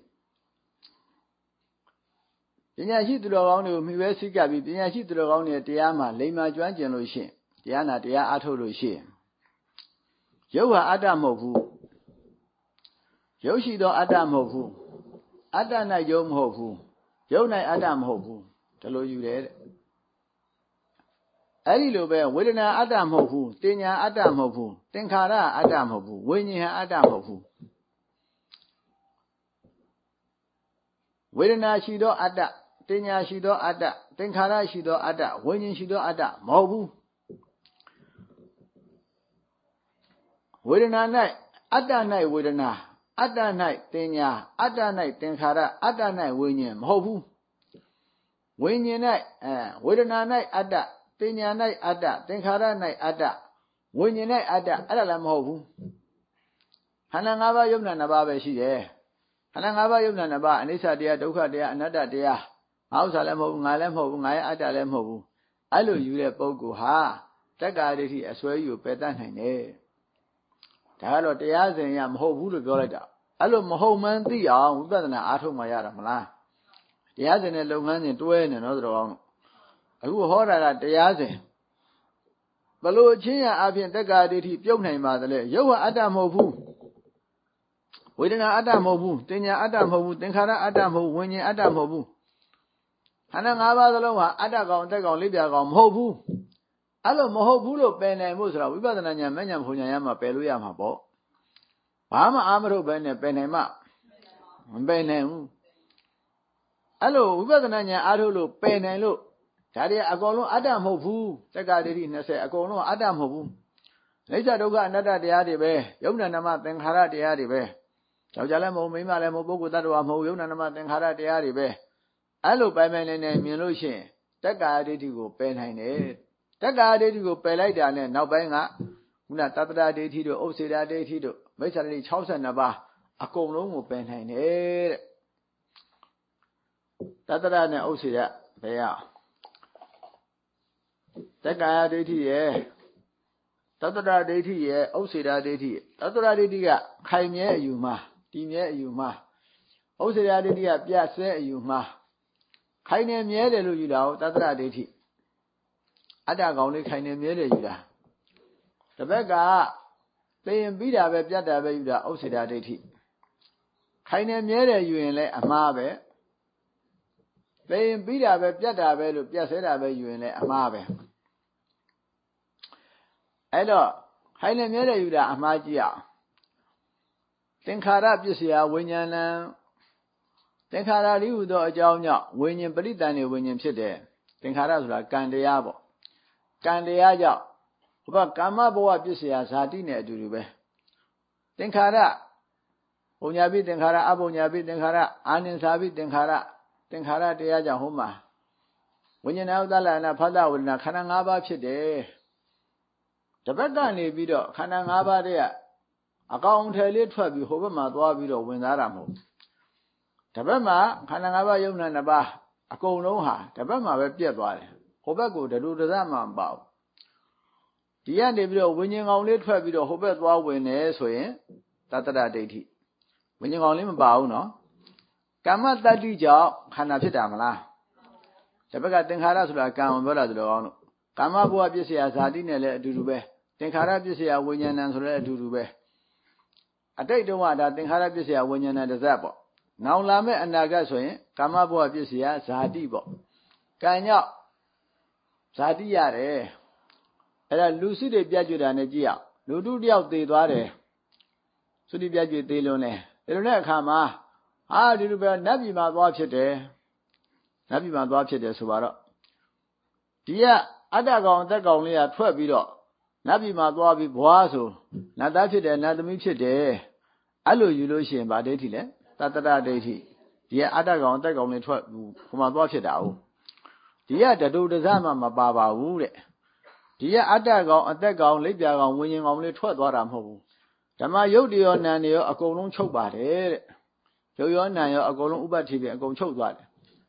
Pinyashi to the round of Mivesika, Pinyashi to the round at Yama, Lema Juan Lucian, Diana Dia Ato Lucian. Yoga Adamovu Yoshido Adamovu Adana Yom Hovu Yona Adam Hovu, tell you there. Ali Lobe, Widena Adam Hovu, Tenya Adam Hovu, Tenkara Adam Hovu, Winya Adam Hovu. Widena Shido Ada, Tenya Shido Ada, Tenkara Shido Ada, Winyin Shido Ada, Mobu. Widena night, Ada night Widena, Ada night Tenya, Ada night Tenkara, Ada night Winyin, Mobu. Winyin night, Widena night Ada. Tenya night ada, Tenkara night ada, Winnie night ada, Alam Hobu. Hanangaba Yumna Naba she there. Hanangaba Yumna Naba, Anissa dea, Doka dea, another dea. House Alam Hobu, Alam Hobu, I Adalam Hobu. Allo you let Bogo ha. Tagadity, I swear you better than eh. Talo deas and Yam Hobu to go later. Allo Mohoman the arm, better than Ato Mayara Mala. The other and Loman and Dwayne and other one. Who hold at the Yazi. Below Chia Abian Tagadity, Pyonay Mother, you are Adam Hobu. Within Adam Hobu, Tenya Adam Hobu, Tenkara Adam Hobu, Winnie Adam Hobu. Hanangaba the Loa, Adagon, Tagon, Libya, Hobu. Allo Mohobulo, Ben and Musra, we better than Yamaniam Hunyama, Peluyama Bo. Pama Amro Ben and Benema. Ben. Allo, we better than Adolo, Ben and Look. Tadi agolo Adam Hobu, Tagadiri Nase, agolo Adam Hobu. Later Doga another de Adibe, Yona Nama, then Hara de Adibe. Tajalamo, Mimalamo, Boguadamo, Yona Nama, then Hara de Adibe. Allo by my name, Milushin. Tagadiri go pen hine. Tagadiri go pelida, now bang up. Una Tatra de Tido, Osida de Tido, basically Chausan Naba, a column pen hine. Tatra and Osida, they are. Takaya deity, Tatra deity, Osida deity, Tatra deity, Kaimia Yuma, Timia Yuma, Osida deity, Piasa Yuma, Kaine Miele Luda, Tatra deity. Adagoni Kaine Miele Yuda. The Bega, they embed a Piata Yuda, Osida deity. Kaine Miele Yule, Amabe. They embed a Piata Piasa Yule, Amabe. Hello, Haile Mera Yuda Amagia. Tenkara Pisia, Winyana Tenkara Liudo, a Jaunya, Winyam Britani, Winyam City. Tenkara Candiabo. Candiaja. But Kamaboa Pisia, Sardine Duribe. Tenkara Unyabi, Tenkara, Abunyabi, Tenkara, Anin Sabi, Tenkara Diaja Huma. When you know the Lana Pada will not Kanangaba Chide. The Bagani video, Kanangaba there. Account a little before Madwa video when Aramo. Tabema, Kanangaba Yuna Naba, a co noha, Tabema Webia, Hobago, the Ludazama bow. The end video winning only 12 video, Hobet when eh, Tata deity. Winning only bow, no? Kama Tadi job, Hanapidamala. The Bagatin Harasula come on Kama Boa Bisia Sardine Dube. Tenkara Bisia Winyan and Sole Dube. I take the one that Tenkara Bisia Winyan and the Zabo. Now Lame and Nagasway, Kama Boa Bisia Sardibo. Kanya Sardiare. And Lucy de Biajuda Negia. Ludu Diao de Dore. Sudi Biaju de Lone. Elone Kama. Ah, did you bear Nabima watch it there? Nabima watch it there, Subara. Dear, Adagon, that only a 12 video. Nabima Babi Boazo. Not that it and not the mixture there. Allo Eulution by Datile. Tata Dati. Dear Adagon, that only 12. Come watch it out. Dear, the do the Zama Baba Wood. Dear Adagon, and that gone, Libya winning only 12 what I'm home. Tama Yodio Nanio, a colon choke by it. Yo Naya, a golden Uba TV, and go choke what.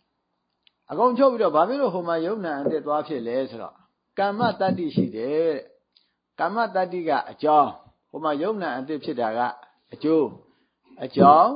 I go choke the Babylon whom I Yona and the Dwafi later. Kama Tadi she did. Kama Tadiga, a jaw, whom I Yona and the Chidaga, a Jew. A jaw,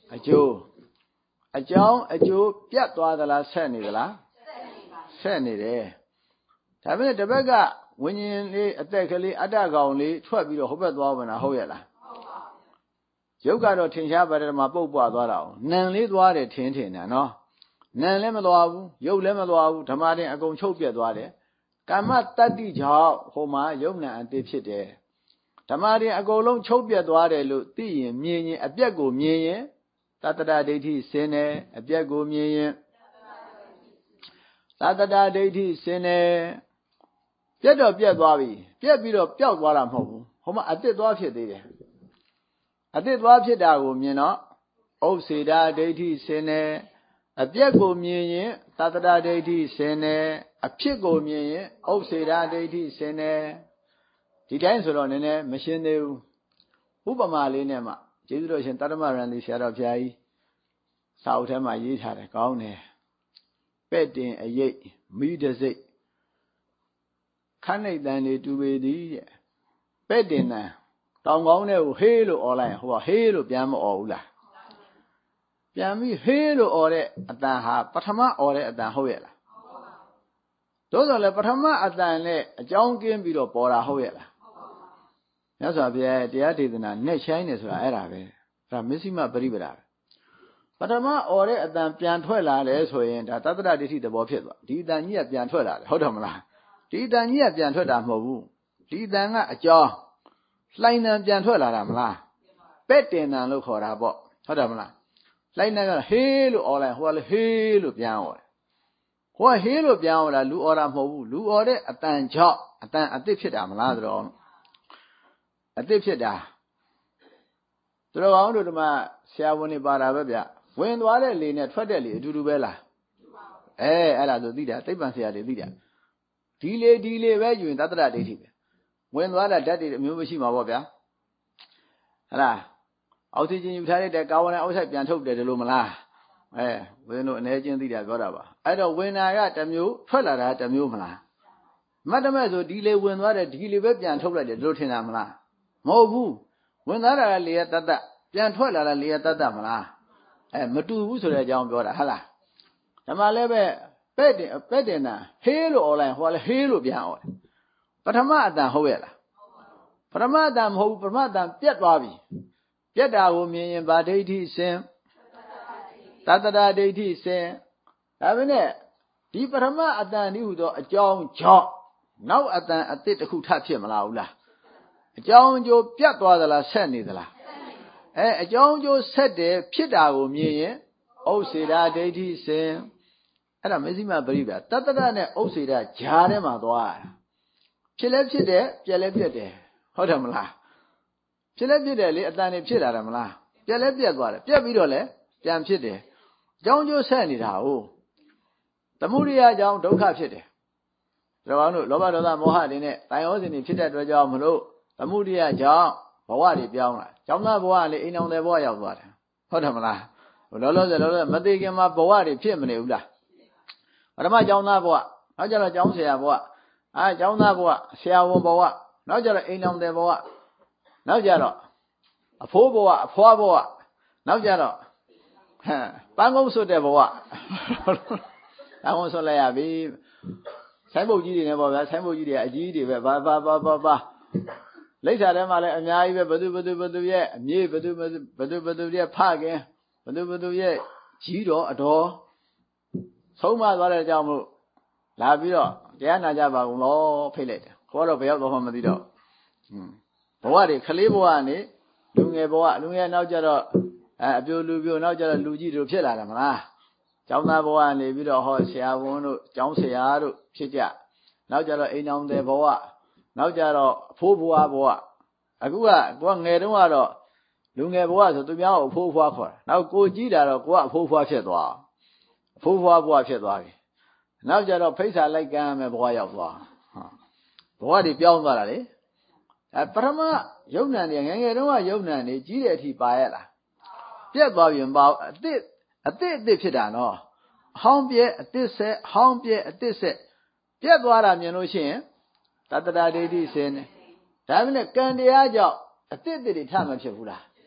အကျိုးအကြောင်းအကျိုးပြတ်သွားသလားဆက်နေသလားဆက်နေတယ်ဒါပေမဲ့တစ်ဘက်ကဝိညာဉ်လေးအသက်ကလေးအတ္တကောင်လေးထွက်ပြီးတော့ဟိုဘက်သွားဝင်တာဟုတ်ရဲ့လားရုပ်ကတော့ထင်ရှားပါတယ်မှာပုတ်ပွားသွားတာနံလေးသွားတယ်ထင်တာနော်နံလည်းမသွားဘူးရုပ်လည်းမသွားဘူးဓမ္မတင်အကုန်ချုပ်ပြတ်သွားတယ်ကာမတတ္တိကြောင့်ဟိုမှာယုံနာအသေးဖြစ်တယ်ဓမ္မတင်အကုန်လုံးချုပ်ပြတ်သွားတယ်လို့သိရင်မြင်ရင်အပြက်ကိုမြင်ရင်သတ္တရဒိဋ္ဌိစင်တယ်အပြက်ကိုမြင်ရင်သတ္တရဒိဋ္ဌိစင်တယ်ပြတ်တော့ပြတ်သွားပြီပြတ်ပြီးတော့ပျောက်သွားတာမဟုတ်ဘူးဟိုမှာအတစ်သွားဖြစ်သေးတယ်အတစ်သွားဖြစ်တာကိုမြင်တော့ဥစ္စေတာဒိဋ္ဌိစင်တယ်အပြက်ကိုမြင်ရင်သတ္တရဒိဋ္ဌိစင်တယ်အဖြစ်ကိုမြင်ရင်ဥစ္စေတာဒိဋ္ဌိစင်တယ်ဒီတိုင်းဆိုတော့နည်းနည်းမရှင်းသေးဘူးဥပမာလေးနဲ့မှကျေးဇူးတော်ရှင်တတ္တမရန်ဒီဆရာတော်ဘုရားကြီးစာအုပ်ထဲမှာရေးထားတယ်ကောင်းတယ်ပဲ့တင်အရိပ်မိတစိတ်ခဏိတ်တန်နေတူပေသည်တဲ့ပဲ့တင်တန်တောင်ကောင်းတဲ့ကိုဟေးလို့អော်လိုက်ဟိုကဟေးလို့ပြန်မអော်ဘူးလားပြန်ပြီးဟေးလို့អော်တဲ့အတန်ဟာပထမអော်တဲ့အတန်ဟုတ်ရဲ့လားသို့တော်လည်းပထမအတန်နဲ့အကြောင်းကင်းပြီးတော့ပေါ်တာဟုတ်ရဲ့လားမြတ်စွာဘုရားရဲ့တရားဒေသနာနဲ့ချိုင်းနေဆိုတာအဲ့ဒါပဲဒါမစ္စည်းမပရိပဒါပဲပထမអော်တဲ့အတန်ပြန်ထွက်လာတယ်ဆိုရင်ဒါသတ္တရဒိဋ္ဌိသဘောဖြစ်သွားဒီအတန်ကြီးကပြန်ထွက်လာတယ်ဟုတ်တယ်မလားဒီအတန်ကြီးကပြန်ထွက်တာမဟုတ်ဘူးဒီအတန်ကအကြောင်းလှိုင်းတန်ပြန်ထွက်လာတာမလားပဲ့တင်တန်လို့ခေါ်တာပေါ့ဟုတ်တယ်မလားလှိုင်းတန်ကဟေးလို့អော်လိုက်ဟိုကလည်းဟေးလို့ပြန်អော်တယ်ဟိုကဟေးလို့ပြန်អော်တာလူអော်တာမဟုတ်ဘူးလူអော်တဲ့အတန်ကြောင့်အတန်အသစ်ဖြစ်တာမလားဆိုတော့အသစ်ဖြစ်တာသူတော်ကောင်းတို့ဓမ္မဆရာဝန်တွေပါတာပဲဗျဝင်သွားတဲ့လေနဲ့ထွက်တဲ့လေအတူတူပဲလားအဲ့ဒါဆိုသိတာသိပ္ပံဆရာတွေသိတာဒီလေပဲယူရင်သတ္တရဒိဋ္ဌိပဲဝင်သွားတာဓာတ်တွေအမျိုးမရှိမှာပေါ့ဗျာဟလားအောက်ဆီဂျင်ယူထားတဲ့ကာဗွန်ဒိုင်အောက်ဆိုက်ပြန်ထုတ်တယ်လို့မလားဝင်းတို့အနေချင်းသိတာပြောတာပါအဲ့တော့ဝင်တာကတစ်မျိုးထွက်လာတာတစ်မျိုးမလားမတ်တမဲ့ဆိုဒီလေဝင်သွားတယ်ဒီလေပဲပြန်ထုတ်လိုက်တယ်တို့ထင်တာမလားမဟုတ်ဘူးဝင်သွားတာကလေရတတပြန်ထွက်လာတာလေရတတမလားမတူဘူးဆိုတဲ့အကြောင်းပြောတာဟုတ်လားဓမ္မလည်းပဲပဲ့တင်တာဟေးလို့អော်လိုက်ဟိုကလည်းဟေးလို့ပြန်អော်တယ်ပထမအတန်ဟုတ်ရဲ့လားပထမအတန်မဟုတ်ဘူးပထမအတန်ပြတ်သွားပြီပြတ်တာကိုမြင်ရင်ဗာဒိဋ္ဌိစင်သတ္တရဒိဋ္ဌိစင်ဒါပဲနဲ့ဒီပထမအတန်ဒီဟူသောအကြောင်းကြောင့်နောက်အတန်အသစ်တစ်ခုထပ်ဖြစ်မလားဘူးလားအကြောင်းကျိုးပြတ်သွားသလားဆက်နေသလားအကြောင်းကျိုးဆက်တယ်ဖြစ်တာကိုမြင်ရင်ဥစ္စေတာဒိဋ္ဌိစင်အဲ့ဒါမစ္စည်းမပရိပဒါတတ္တရနဲ့ဥစ္စေတာဂျာထဲမှာသွားတာဖြစ်လဲဖြစ်တယ်ပြက်လဲပြက်တယ်ဟုတ်တယ်မလားဖြစ်လဲဖြစ်တယ်လေအတန်နေဖြစ်လာတယ်မလားပြက်လဲပြက်သွားတယ်ပြက်ပြီးတော့လဲပြန်ဖြစ်တယ်အကြောင်းကျိုးဆက်နေတာဟုတ်သမုဒိယအကြောင်းဒုက္ခဖြစ်တယ်ဒါကြောင့်လို့လောဘဒေါသမောဟတွေနဲ့တန်ရောစဉ်တွေဖြစ်တဲ့အတွက်ကြောင့်မလို့သမုဒိယကြောင့်ဘဝတွေပြောင်းလာကျောင်းသားဘဝလေအိမ်အောင်တဲ့ဘဝရောက်သွားတယ်ဟုတ်တယ်မလားလောလောဆယ်မသိခင်မှာဘဝတွေဖြစ်မနေဘူးလားပထမကျောင်းသားဘဝနောက်ကျတော့ကျောင်းဆရာဘဝကျောင်းသားဘဝဆရာဝန်ဘဝနောက်ကျတော့အိမ်အောင်တဲ့ဘဝနောက်ကျတော့အဖိုးဘဝအဖွားဘဝနောက်ကျတော့ပန်းကုန်းဆွတ်တဲ့ဘဝပန်းကုန်းဆွတ်လိုက်ရပြီဆိုင်းဘုတ်ကြီးတွေနဲ့ပေါ့ဗျာဆိုင်းဘုတ်ကြီးတွေအကြီးတွေပဲဘာလိပ်စာထဲမှာလည်းအများကြီးပဲဘသူရဲ့အမြေဘသူရဲ့ဖခင်ဘသူရဲ့ကြီးတော်အတော်ဆုံးမသွားတဲ့အကြောင်းမို့လာပြီးတော့တရားနာကြပါကုန်လို့ဖိတ်လိုက်တယ်ခေါ်တော့ဘယ်ရောက်တော့မှမသိတော့ဘဝတွေကလေးဘဝကနေလူငယ်ဘဝလူငယ်နောက်ကျတော့အပြိုလူပြိုနောက်ကျတော့လူကြီးတို့ဖြစ်လာတယ်မလားကျောင်းသားဘဝနေပြီးတော့ဟောဆရာဝန်တို့ကျောင်းဆရာတို့ဖြစ်ကြနောက်ကျတော့အိမ်အောင်တဲ့ဘဝနောက်ကျတော့အဖိုးဘဝအခုကကိုကငယ်တုန်းကတော့လူငယ်ဘဝဆိုသူများကိုအဖိုးဖွားခေါ်တာနောက်ကိုကြီးတာတော့ကိုကအဖိုးဖွားဖြစ်သွားအဖိုးဖွားဘဝဖြစ်သွားပြီနောက်ကျတော့ဖိတ်စာလိုက်ကမ်းမယ်ဘဝရောက်သွားဘဝတွေပြောင်းသွားတာလေပထမယုံနံနေငယ်ငယ်တုန်းကယုံနံနေကြီးတဲ့အထိပါရလားပြက်သွားပြင်ပါအသစ်ဖြစ်တာနော်အဟောင်းပြက်အသစ်ဆက်အဟောင်းပြက်အသစ်ဆက်ပြက်သွားတာမြင်လို့ရှိရင်တတ္တရာဒိဋ္ဌိစင်တယ်ဒါပေမဲ့ကံတရားကြောင့်အသစ်တွေထမဖြစ်ဘူးလား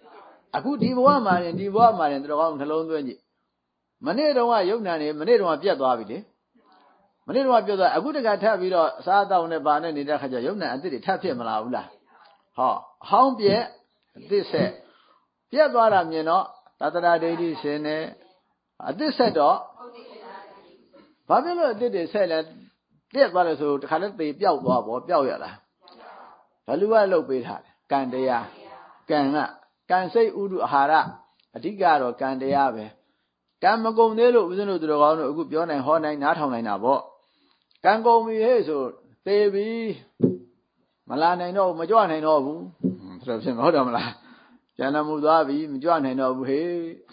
အခုဒီဘဝမှာရင်တော်ကောင်းနှလုံးသွင်းကြည့်မနေ့တုန်းကယုံနာနေမနေ့တုန်းကပြတ်သွားပြီလေမနေ့တုန်းကပြတ်သွားအခုတခါထပ်ပြီးတော့အစားအသောက်နဲ့ပါနဲ့နေတဲ့ခါကျယုံနာအသစ်တွေထပ်ဖြစ်မလာဘူးလားဟောအဟောင်းပြက်အသစ်ဆက်ပြတ်သွားတာမြင်တော့တတ္တရာဒိဋ္ဌိရှင်နေအသစ်ဆက်တော့ဘာဖြစ်လို့အသစ်တွေဆက်လဲပြတ်သွားတယ်ဆိုတခါလဲသေပျောက်သွားပေါ့ပျောက်ရလားဘလူကလှုပ်ပေးထားတယ်ကံတရားကံစိတ်ဥဒုအာဟာရအဓိကတော့ကံတရားပဲကံမကုန်သေးလို့ဦးဇင်းတို့တော်ကောင်းတို့အခုပြောနိုင်ဟောနိုင်နားထောင်နိုင်တာပေါ့ကံကုန်ပြီဟဲ့ဆိုသေပြီမလာနိုင်တော့မကြွနိုင်တော့ဘူးဆိုတော့ဖြစ်မဟုတ်တော့မလားကျန်တော်မူသွားပြီမကြွနိုင်တော့ဘူးဟဲ့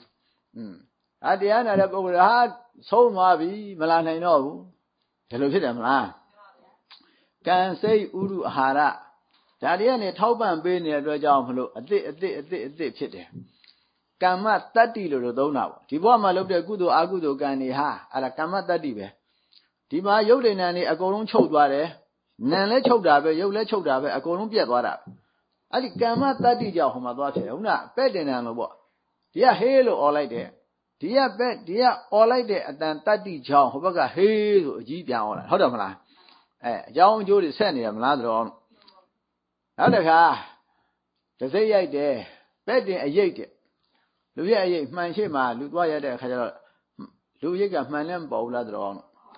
တရားနာတဲ့ပုဂ္ဂိုလ်ဟာဆုံးသွားပြီမလာနိုင်တော့ဘူးဒီလိုဖြစ်တယ်မလားကံစိတ်ဥဒုအာဟာရဒါတွေကနေထောက်ပံ့ပေးနေတဲ့အတွက်ကြောင့်မလို့အသစ်ဖြစ်တယ်ကမ္မတတ္တိလို့သုံးတာပေါ့ဒီဘဝမှာလုပ်တဲ့ကုသိုလ်အကုသိုလ်ကံတွေဟာအဲ့ဒါကမ္မတတ္တိပဲဒီမှာရုပ်တည်နာနေအကုန်လုံးချုပ်သွားတယ်နာလည်းချုပ်တာပဲရုပ်လည်းချုပ်တာပဲအကုန်လုံးပြတ်သွားတာအဲ့ဒီကမ္မတတ္တိကြောင့်ဟိုမှာသွားဖြစ်တယ်ဟုတ်လားပဲ့တင်တယ်လို့ပေါ့ဒီကဟေးလို့អော်လိုက်တယ်ဒီကអော်လိုက်တဲ့အတန်တတ္တိကြောင့်ဟိုဘက်ကဟေးဆိုအကြီးပြန်អော်လာဟုတ်တယ်မလားအကြောင်းအကျိုးတွေဆက်နေတယ်မလားတော့နောက်တစ်ခါတစိမ့်ရိုက်တယ်ပဲ့တင်အရိပ်တဲ့လူရဲ့အရိပ်မှန်ရှိမှလူသွားရတဲ့အခါကျတော့လူရိပ်ကမှန်လည်းမပေါ်ဘူးလားတော့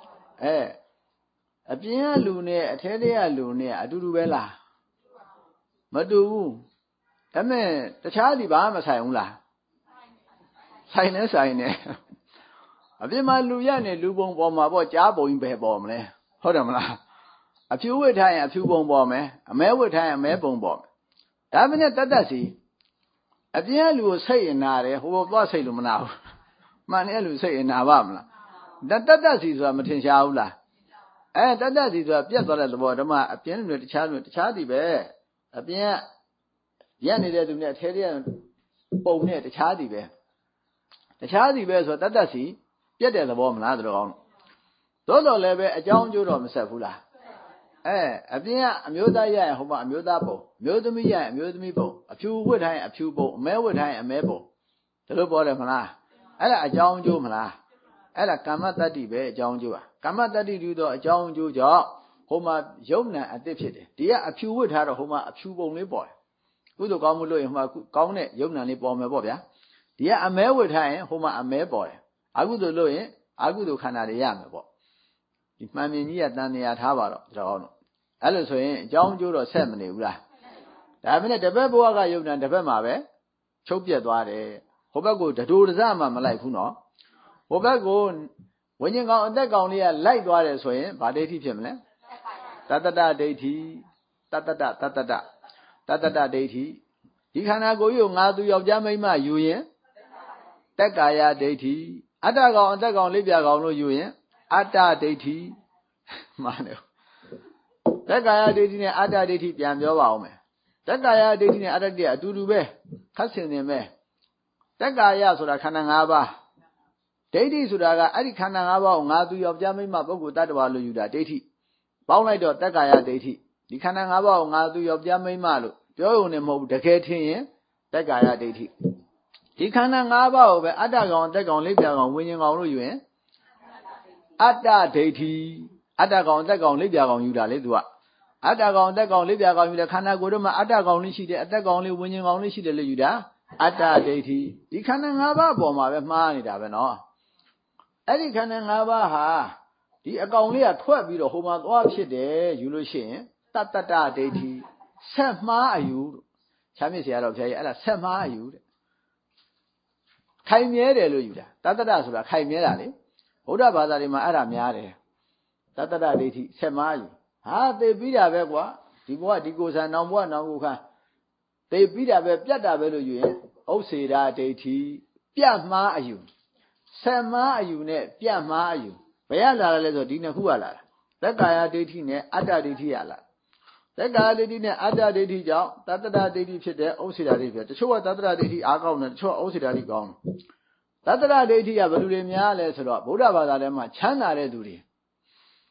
အပြင်ကလူနဲ့အထဲထဲကလူနဲ့အတူတူပဲလားမတူဘူးဒါမဲ့တခြားဒီဘာမှမဆိုင်ဘူးလားဆိုင်နေအပြင်မှာလူရနေလူပုံပေါ်မှာပေါ့ကြားပုံကြီးပဲပေါ်မလဲဟုတ်တယ်မလားအဖြူဝတ်ထားရင်အဖြူပုံပေါ်မယ်အမဲဝတ်ထားရင်အမဲပုံပေါ်မယ်ဒါမနဲ့တတ်စီအပြင်ကလူကိုစိတ်အနာတယ်ဟိုသွားစိတ်လို့မနာဘူးမှန်တဲ့လူစိတ်အနာပါမလားတတ်စီဆိုတာမထင်ရှားဘူးလားတတ်စီဆိုတာပြတ်သွားတဲ့သဘောဓမ္မအပြင်လူတွေတခြားစီပဲအပြင်ကရက်နေတဲ့သူနဲ့အထဲထဲပုံနဲ့တခြားစီပဲဆိုတော့တတ်စီပြတ်တဲ့သဘောမလားတော်ကောင်းသို့တော်လည်းပဲအကြောင်းအကျိုးတော့မဆက်ဘူးလားအပြင်ကအမျိုးသားရရင်ဟိုမှာအမျိုးသားပုံမျိုးသမီးရရင်အမျိုးသမီးပုံအဖြူဝတ်ထားရင်အဖြူပုံအမဲဝတ်ထားရင်အမဲပုံဒါလို့ပြောတယ်မလားအဲ့ဒါအကြောင်းအကျိုးမလားအဲ့ဒါကမ္မတတ္တိပဲအကြောင်းအကျိုးကမ္မတတ္တိတူတော့အကြောင်းအကျိုးကြောင့်ဟိုမှာယုံနာအသစ်ဖြစ်တယ်ဒီကအဖြူဝတ်ထားတော့ဟိုမှာအဖြူပုံလေးပေါ်တယ်ကုသိုလ်ကောင်းမှုလို့ရင်ဟိုမှာကောင်းတဲ့ယုံနာလေးပေါ်မယ်ပေါ့ဗျာဒီကအမဲဝတ်ထားရင်ဟိုမှာအမဲပေါ်တယ်အကုသိုလ်လို့ရင်အကုသိုလ်ခန္ဓာတွေရမယ်ပေါ့ဒီမှန်မြင်ကြီးကတန်တရားထားပါတော့တော်ကောင်းတော့အဲ့လိုဆိုရင်အကြောင်းအကျိုးတော့ဆက်မနေဘူးလားဒါပေမဲ့တပတ်ဘဝကယုံနာတပတ်မှာပဲချုပ်ပြတ်သွားတယ်ဟိုဘက်ကိုတဒိုတစမှမလိုက်ဘူးနော်ဟိုဘက်ကိုဝိညာဉ်ကောင်အသက်ကောင်လေးကလိုက်သွားတယ်ဆိုရင်ဗာဒိဋ္ဌိဖြစ်မလဲတတ္တဒိဋ္ဌိတတ္တဒဒိဋ္ဌိဒီခန္ဓာကိုယ်ကြီးကိုငါသူယောက်ျားမိန်းမယူရင်တက်ကာယဒိဋ္ဌိအတ္တကောင်အသက်ကောင်လေးပြကောင်လို့ယူရင်အတ္တဒိဋ္ဌိမှန်တယ်တက်ကာယဒိဋ္ဌိနဲ့အတ္တဒိဋ္ဌိပြန်ပြောပါဦးမယ်တက်ကာယဒိဋ္ဌိနဲ့အတ္တဒိဋ္ဌိအတူတူပဲခတ်ဆင်နေပဲတက်ကာယဆိုတာခန္ဓာ၅ပါးဒိဋ္ဌိဆိုတာကအဲ့ဒီခန္ဓာ၅ပါးကိုငါသူယောက်ျားမိန်းမပုဂ္ဂိုလ်တ attva လို့ယူတာဒိဋ္ဌိပေါင်းလိုက်တော့တက်ကာယဒိဋ္ဌိဒီခန္ဓာ၅ပါးကိုငါသူယောက်ျားမိန်းမလို့ပြောရုံနဲ့မဟုတ်ဘူးတကယ်ထင်ရင်တက်ကာယဒိဋ္ဌိဒီခန္ဓာ၅ပါးကိုပဲအတ္တကောင်အသက်ကောင်လေးပြကောင်ဝိညာဉ်ကောင်လို့ယူရင်အတ္တဒိဋ္ဌိအတ္တကောင်အသက်ကောင်လေးပြကောင်ယူတာလေသူကအတ္တကောင်အသက်ကောင်လေးပြကောင်ယူတယ်ခန္ဓာကိုယ်တော့မှအတ္တကောင်လေးရှိတယ်အသက်ကောင်လေးဝိညာဉ်ကောင်လေးရှိတယ်လို့ယူတာအတ္တဒိဋ္ဌိဒီခန္ဓာ၅ပါးပေါ်မှာပဲမှားနေတာပဲနော်အဲ့ဒီခန္ဓာ၅ပါးဟာဒီအကောင်လေးကထွက်ပြီးတော့ဟိုမှာသွားဖြစ်တယ်ယူလို့ရှိရင်တတ္တဒိဋ္ဌိဆက်မှားအယူလို့ချမ်းမြေ့เสียတော့ဘုရားကြီးအဲ့ဒါဆက်မှားအယူတဲ့ခိုင်မြဲတယ်လို့ယူတာတတ္တဒဆိုတာခိုင်မြဲတာလေဗုဒ္ဓဘာသာတွေမှာအဲ့ဒါများတယ်တတ္တဒဒိဋ္ဌိဆက်မှားယူဟာသိပြီးတာပဲကွာဒီဘဝဒီကိုယ်ဆံနောင်ဘဝနောင်ကိုခန်းသိပြီးတာပဲပြတ်တာပဲလို့ယူရင်ဥစ္စေတာဒိဋ္ဌိပြတ်မှားအယူဆက်မှားအယူနဲ့ပြတ်မှားအယူဘယ်ရလာလဲဆိုဒီနှစ်ခုကလာတာသက်ကာယဒိဋ္ဌိနဲ့အတ္တဒိဋ္ဌိရလာသက်ကာယဒိဋ္ဌိနဲ့အတ္တဒိဋ္ဌိကြောင့်တတ္တဒဒိဋ္ဌိဖြစ်တဲ့ဥစ္စေတာဒိဋ္ဌိတချို့ကတတ္တဒဒိဋ္ဌိအားကောင်းတယ်တချို့ဥစ္စေတာဒိဋ္ဌိကောင်းတယ်တတ္တဒဒိဋ္ဌိကဘယ်လိုတွေများလဲဆိုတော့ဗုဒ္ဓဘာသာထဲမှာချမ်းသာတဲ့သူတွေ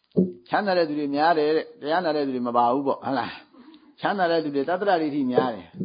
များတယ်တဲ့တရားနာတဲ့သူတွေမပါဘူးပေါ့ဟုတ်လားချမ်းသာတဲ့သူတွေတတ္တဒဒိဋ္ဌိများတယ်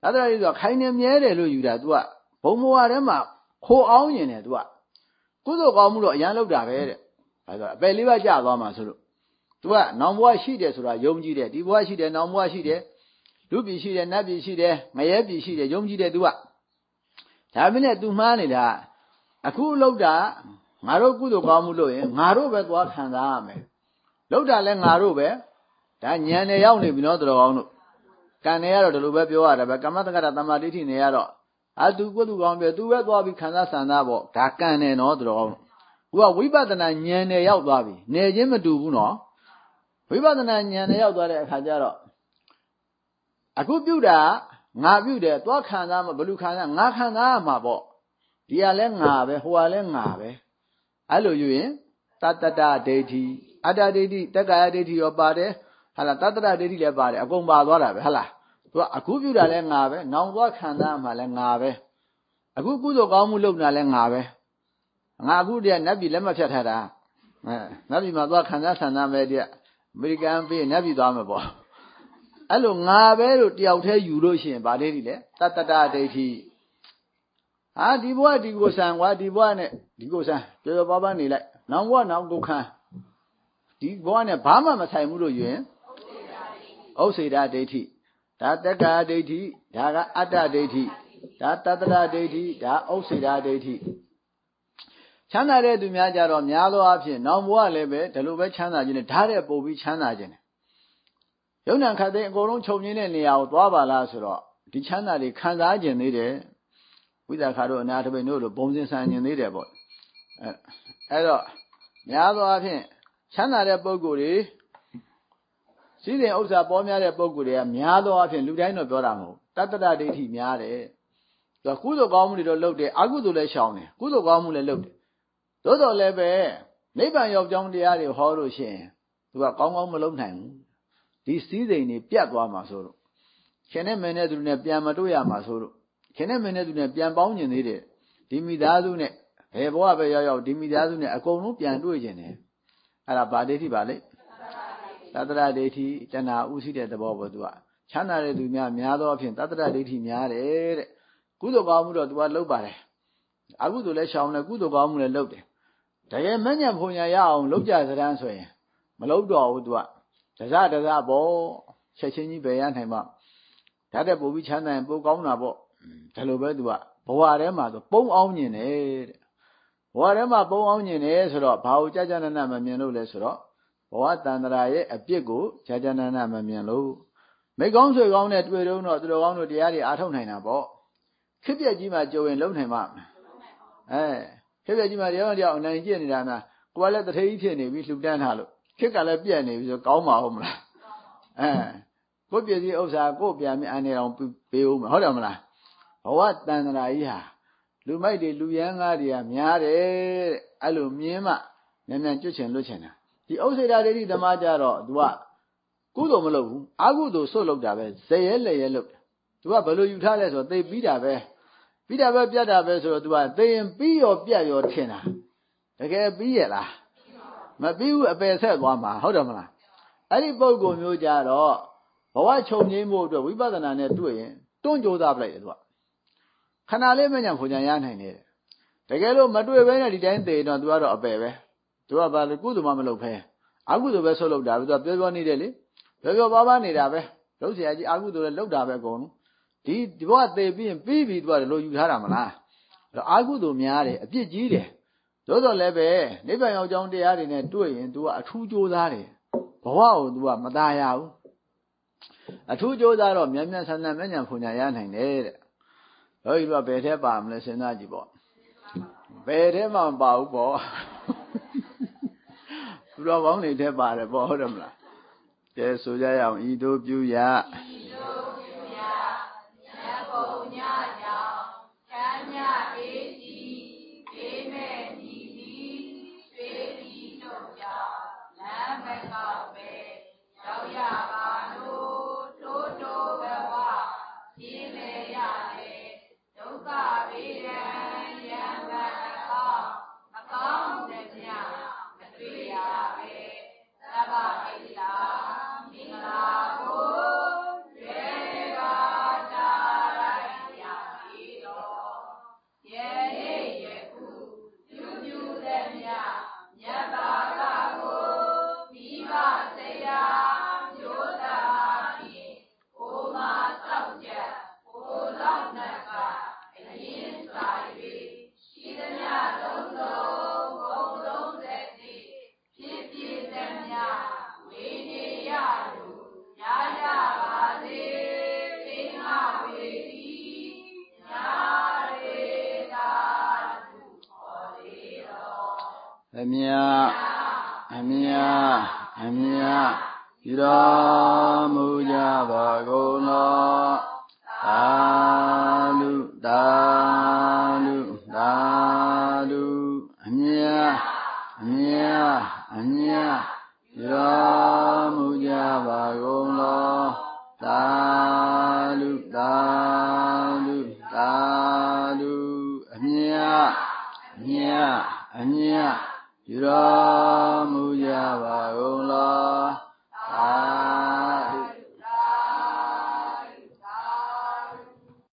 သာသနာရေးဆိုခိုင်းနေမြဲတယ်လို့ယူတာ तू ကဘုံဘဝထဲမှာခိုးအောင်နေတယ် तू ကကုသိုလ်ကောင်းမှုတော့အရန်လောက်တာပဲတဲ့ဒါဆိုအပယ်လေးပါးကြာသွားမှာဆိုလို့ तू ကနောင်ဘဝရှိတယ်ဆိုတာယုံကြည်တယ်ဒီဘဝရှိတယ်နောင်ဘဝရှိတယ်လူပြည်ရှိတယ်နတ်ပြည်ရှိတယ်ငရဲပြည်ရှိတယ်ယုံကြည်တယ် तू ကဒါမင်းနဲ့ तू မှားနေတာအခုလောက်တာငါတို့ကုသိုလ်ကောင်းမှုလို့ရင်ငါတို့ပဲသွားခံစားရမယ်လောက်တာလဲငါတို့ပဲဒါညံနေရောက်နေပြီနော်တော်ကောင်းတို့ကံနေရတော့ဒီလိုပဲပြောရတယ်ပဲကမ္မတက္ကတာတမ္မာဒိဋ္ဌိနေရတော့သူကုသိုလ်ကောင်းပြီ तू ပဲသွားပြီးခံစားဆန္ဒပေါ့ဒါကံနေနော်တော်ကောင်းတို့ဝိပဿနာဉာဏ်နဲ့ရောက်သွားပြီနေချင်းမတူဘူးနော်ဝိပဿနာဉာဏ်နဲ့ရောက်သွားတဲ့အခါကျတော့အခုပြုတာငါပြုတယ်သွားခံစားမဘလူခံစားငါခံစားရမှာပေါ့ဒီကလည်းငါပဲဟိုကလည်းငါပဲအဲ့လိုယူရင်တတ္တဒိဋ္ဌိအတ္တဒိဋ္ဌိတက္ကာယဒိဋ္ဌိရောပါတယ်ဟာလားတတ္တဒိဋ္ဌိလည်းပါတယ်အကုန်ပါသွားတာပဲဟာလားသူကအခုပြုတာလည်းငါပဲနောင်သွားခံစားမှာလည်းငါပဲအခုကုသိုလ်ကောင်းမှုလုပ်တာလည်းငါပဲငါအခုတည်းကနတ်ပြည်လက်မဖြတ်ထားတာနတ်ပြည်မှာသွားခံစားဆန္ဒမဲ့တည်းအမေရိကန်ပြည်နတ်ပြည်သွားမှာပေါ့အဲ့လိုငါပဲလို့တယောက်တည်းယူလို့ရှိရင်ဗာဒိဋ္ဌိလေတတ္တဒိဋ္ဌိဟာဒီဘဝဒီကိုဆံကွာဒီဘဝနဲ့ဒီကိုဆံကြော်ကြော်ပါးပါးနေလိုက်နောင်ဘဝနောင်ကိုခံဒီဘဝနဲ့ဘာမှမဆိုင်ဘူးလို့ယူရင်ဥစ္စေတဒိဋ္ဌိဒါတက္ကာဒိဋ္ဌိဒါကအတ္တဒိဋ္ဌိဒါတတ္တဒိဋ္ဌိဒါဥစ္စေတဒိဋ္ဌိချမ်းသာတဲ့သူများကြတော့များသောအားဖြင့်နောင်ဘဝလည်းပဲဒီလိုပဲချမ်းသာခြင်းနဲ့ဓာတ်တဲ့ပို့ပြီးချမ်းသာခြင်းနဲ့ယုံနာခတ်တဲ့အကုန်လုံးချုပ်ငင်းတဲ့နေရာကိုသွားပါလားဆိုတော့ဒီချမ်းသာတွေခံစားခြင်းသေးတယ်ဝိသခါတို့အနာထပိတို့လိုဘုံစင်ဆန်ခြင်းသေးတယ်ပေါ့အဲ့တော့များသောအားဖြင့်ချမ်းသာတဲ့ပုဂ္ဂိုလ်တွေစည်းစိမ်ဥစ္စာပေါ်များတဲ့ပုဂ္ဂိုလ်တွေကများသောအားဖြင့်လူတိုင်းတော့ပြောတာမဟုတ်တတ္တဒိဋ္ဌိများတယ်သူကကုသိုလ်ကောင်းမှုတွေတော့လုပ်တယ်အကုသိုလ်လည်းရှောင်တယ်ကုသိုလ်ကောင်းမှုလည်းလုပ်တယ်သို့တော်လည်းပဲနိဗ္ဗာန်ရောက်ကြောင်းတရားတွေဟောလို့ရှိရင်သူကကောင်းကောင်းမလုပ်နိုင်ဘူးဒီစည်းစိမ်တွေပြတ်သွားမှာဆိုလို့ခင်နဲ့မင်းနဲ့သူနဲ့ပြန်မတွေ့ရမှာဆိုလို့ခင်နဲ့မင်းနဲ့သူနဲ့ပြန်ပေါင်းကျင်သေးတယ်ဒီမိသားစုနဲ့ဘယ်ဘဝပဲရောက်ရောက်ဒီမိသားစုနဲ့အကုန်လုံးပြန်တွေ့ကျင်တယ်အဲ့ဒါဗာဒိဋ္ဌိပါလေတတ္တရဒိဋ္ဌိတဏှာဥသိတဲ့သဘောပေါ့သူကချမ်းသာတဲ့သူများသောအဖြစ်တတ္တရဒိဋ္ဌိများတယ်တဲ့ကုသိုလ်ကောင်းမှုတော့သူကလုပ်ပါတယ်အကုသိုလ်လည်းရှောင်တယ်ကုသိုလ်ကောင်းမှုလည်းလုပ်တယ်တကယ်မဉ္ဇဉ်ဘုံညာရအောင်လုပ်ကြစရမ်းဆိုရင်မလုပ်တော့ဘူးသူကတစပေါ့ချက်ချင်းကြီးပဲရနိုင်မှာဓာတ်တဲ့ပို့ပြီးချမ်းသာရင်ပို့ကောင်းတာပေါ့ဒါလိုပဲသူကဘဝထဲမှာဆိုပုံအောင်ညင်တယ်တဲ့ဘဝထဲမှာပုံအောင်ညင်တယ်ဆိုတော့ဘာကိုကြာကြာနာနာမမြင်လို့လဲဆိုတော့ဘဝတန်ត្រာရဲ့အပြစ်ကိုကြာကြာနာနာမမြင်လို့မိကောင်းဆွေကောင်းနဲ့တွေ့တော့သူတော်ကောင်းတို့တရားတွေအားထုတ်နိုင်တာပေါ့ခစ်ပြက်ကြီးမှကြုံရင်လုံနိုင်မှာခစ်ပြက်ကြီးမှတရားတရားအနိုင်ကျင့်နေတာများကိုယ်ကလည်းတထေးကြီးဖြစ်နေပြီလှူဒန်းထားလို့ခစ်ကလည်းပြက်နေပြီဆိုကောင်းမှာဟုတ်မလားကိုယ်ပစ္စည်းဥစ္စာကိုယ်ပြန်ပြီးအန်နေအောင်ပေးဦးမှာဟုတ်တယ်မလားဘဝတန်ត្រာကြီးဟာလူမိုက်တွေလူရန်ကားတွေကများတယ်တဲ့အဲ့လိုမြင်မှမြန်မြန်ကျွတ်ချင်လွတ်ချင်တာဒီဥစ္စေတဒိဋ္ဌိသမားကြတော့ तू ကကုသိုလ်မလုပ်ဘူးအကုသိုလ်ဆွတ်လုပ်တာပဲဇရဲလက်ရဲလုပ် तू ကဘယ်လိုယူထားလဲဆိုတော့သိပြီးတာပဲပြတ်တာပဲဆိုတော့ तू ကသိရင်ပြီးရောပြတ်ရောထင်တာတကယ်ပြီးရလားမပြီးဘူးအပယ်ဆက်သွားမှာဟုတ်တယ်မလားအဲ့ဒီပုဂ္ဂိုလ်မျိုးကြတော့ဘဝချုပ်ငြိမ်းဖို့အတွက်ဝိပဿနာနဲ့တွေ့ရင်တွန့်ကြိုးစားပလိုက်တယ် तू ကခဏလေးမညံဖွညာရနိုင်တယ်တကယ်လို့မတွေ့ဘဲနဲ့ဒီတိုင်းသေတော့ तू ကတော့အပယ်ပဲ तू ကဘာလို့ကုသိုလ်မှမလုပ်ဖဲအကုသိုလ်ပဲဆွလုပ်တာပဲ तू ကပြောနေတယ်လေပြောပါပါနေတာပဲလုပ်เสียကြီးအကုသိုလ်လည်းလုပ်တာပဲအကုန်လုံးဒီဘဝသေပြီးရင်ပြီးပြီ तू ကလို့ယူထားတာမလားအဲ့တော့အကုသိုလ်များတယ်အပြစ်ကြီးတယ်သို့တော်လည်းပဲနိဗ္ဗာန်ရောက်ကြောင်းတရားတွေနဲ့တွေ့ရင် तू ကအထူးကြိုးစားတယ်ဘဝကို तू ကမตายရဘူးအထူးကြိုးစားတော့မြန်မြန်ဆန်ဆန်မဲ့ညာဖွညာရနိုင်တယ်တဲ့တို့ဒီကဘယ်ထဲပါမလဲစဉ်းစားကြည့်ပေါ့ဘယ်ထဲမှမပါဘူးပေါ့သူတော်ကောင်းတွေထဲပါတယ်ပေါ့ဟုတ်တယ်မလားကဲဆိုကြရအောင်ဤတို့ပြုရမြပြုတော်မူကြပါကုန်လောသာဓုသာဓုသာဓုအမြတ်ပြုတော်မူကြပါကုန်လောသာဓုသာဓုသာဓုအမြတ်ပြုတော်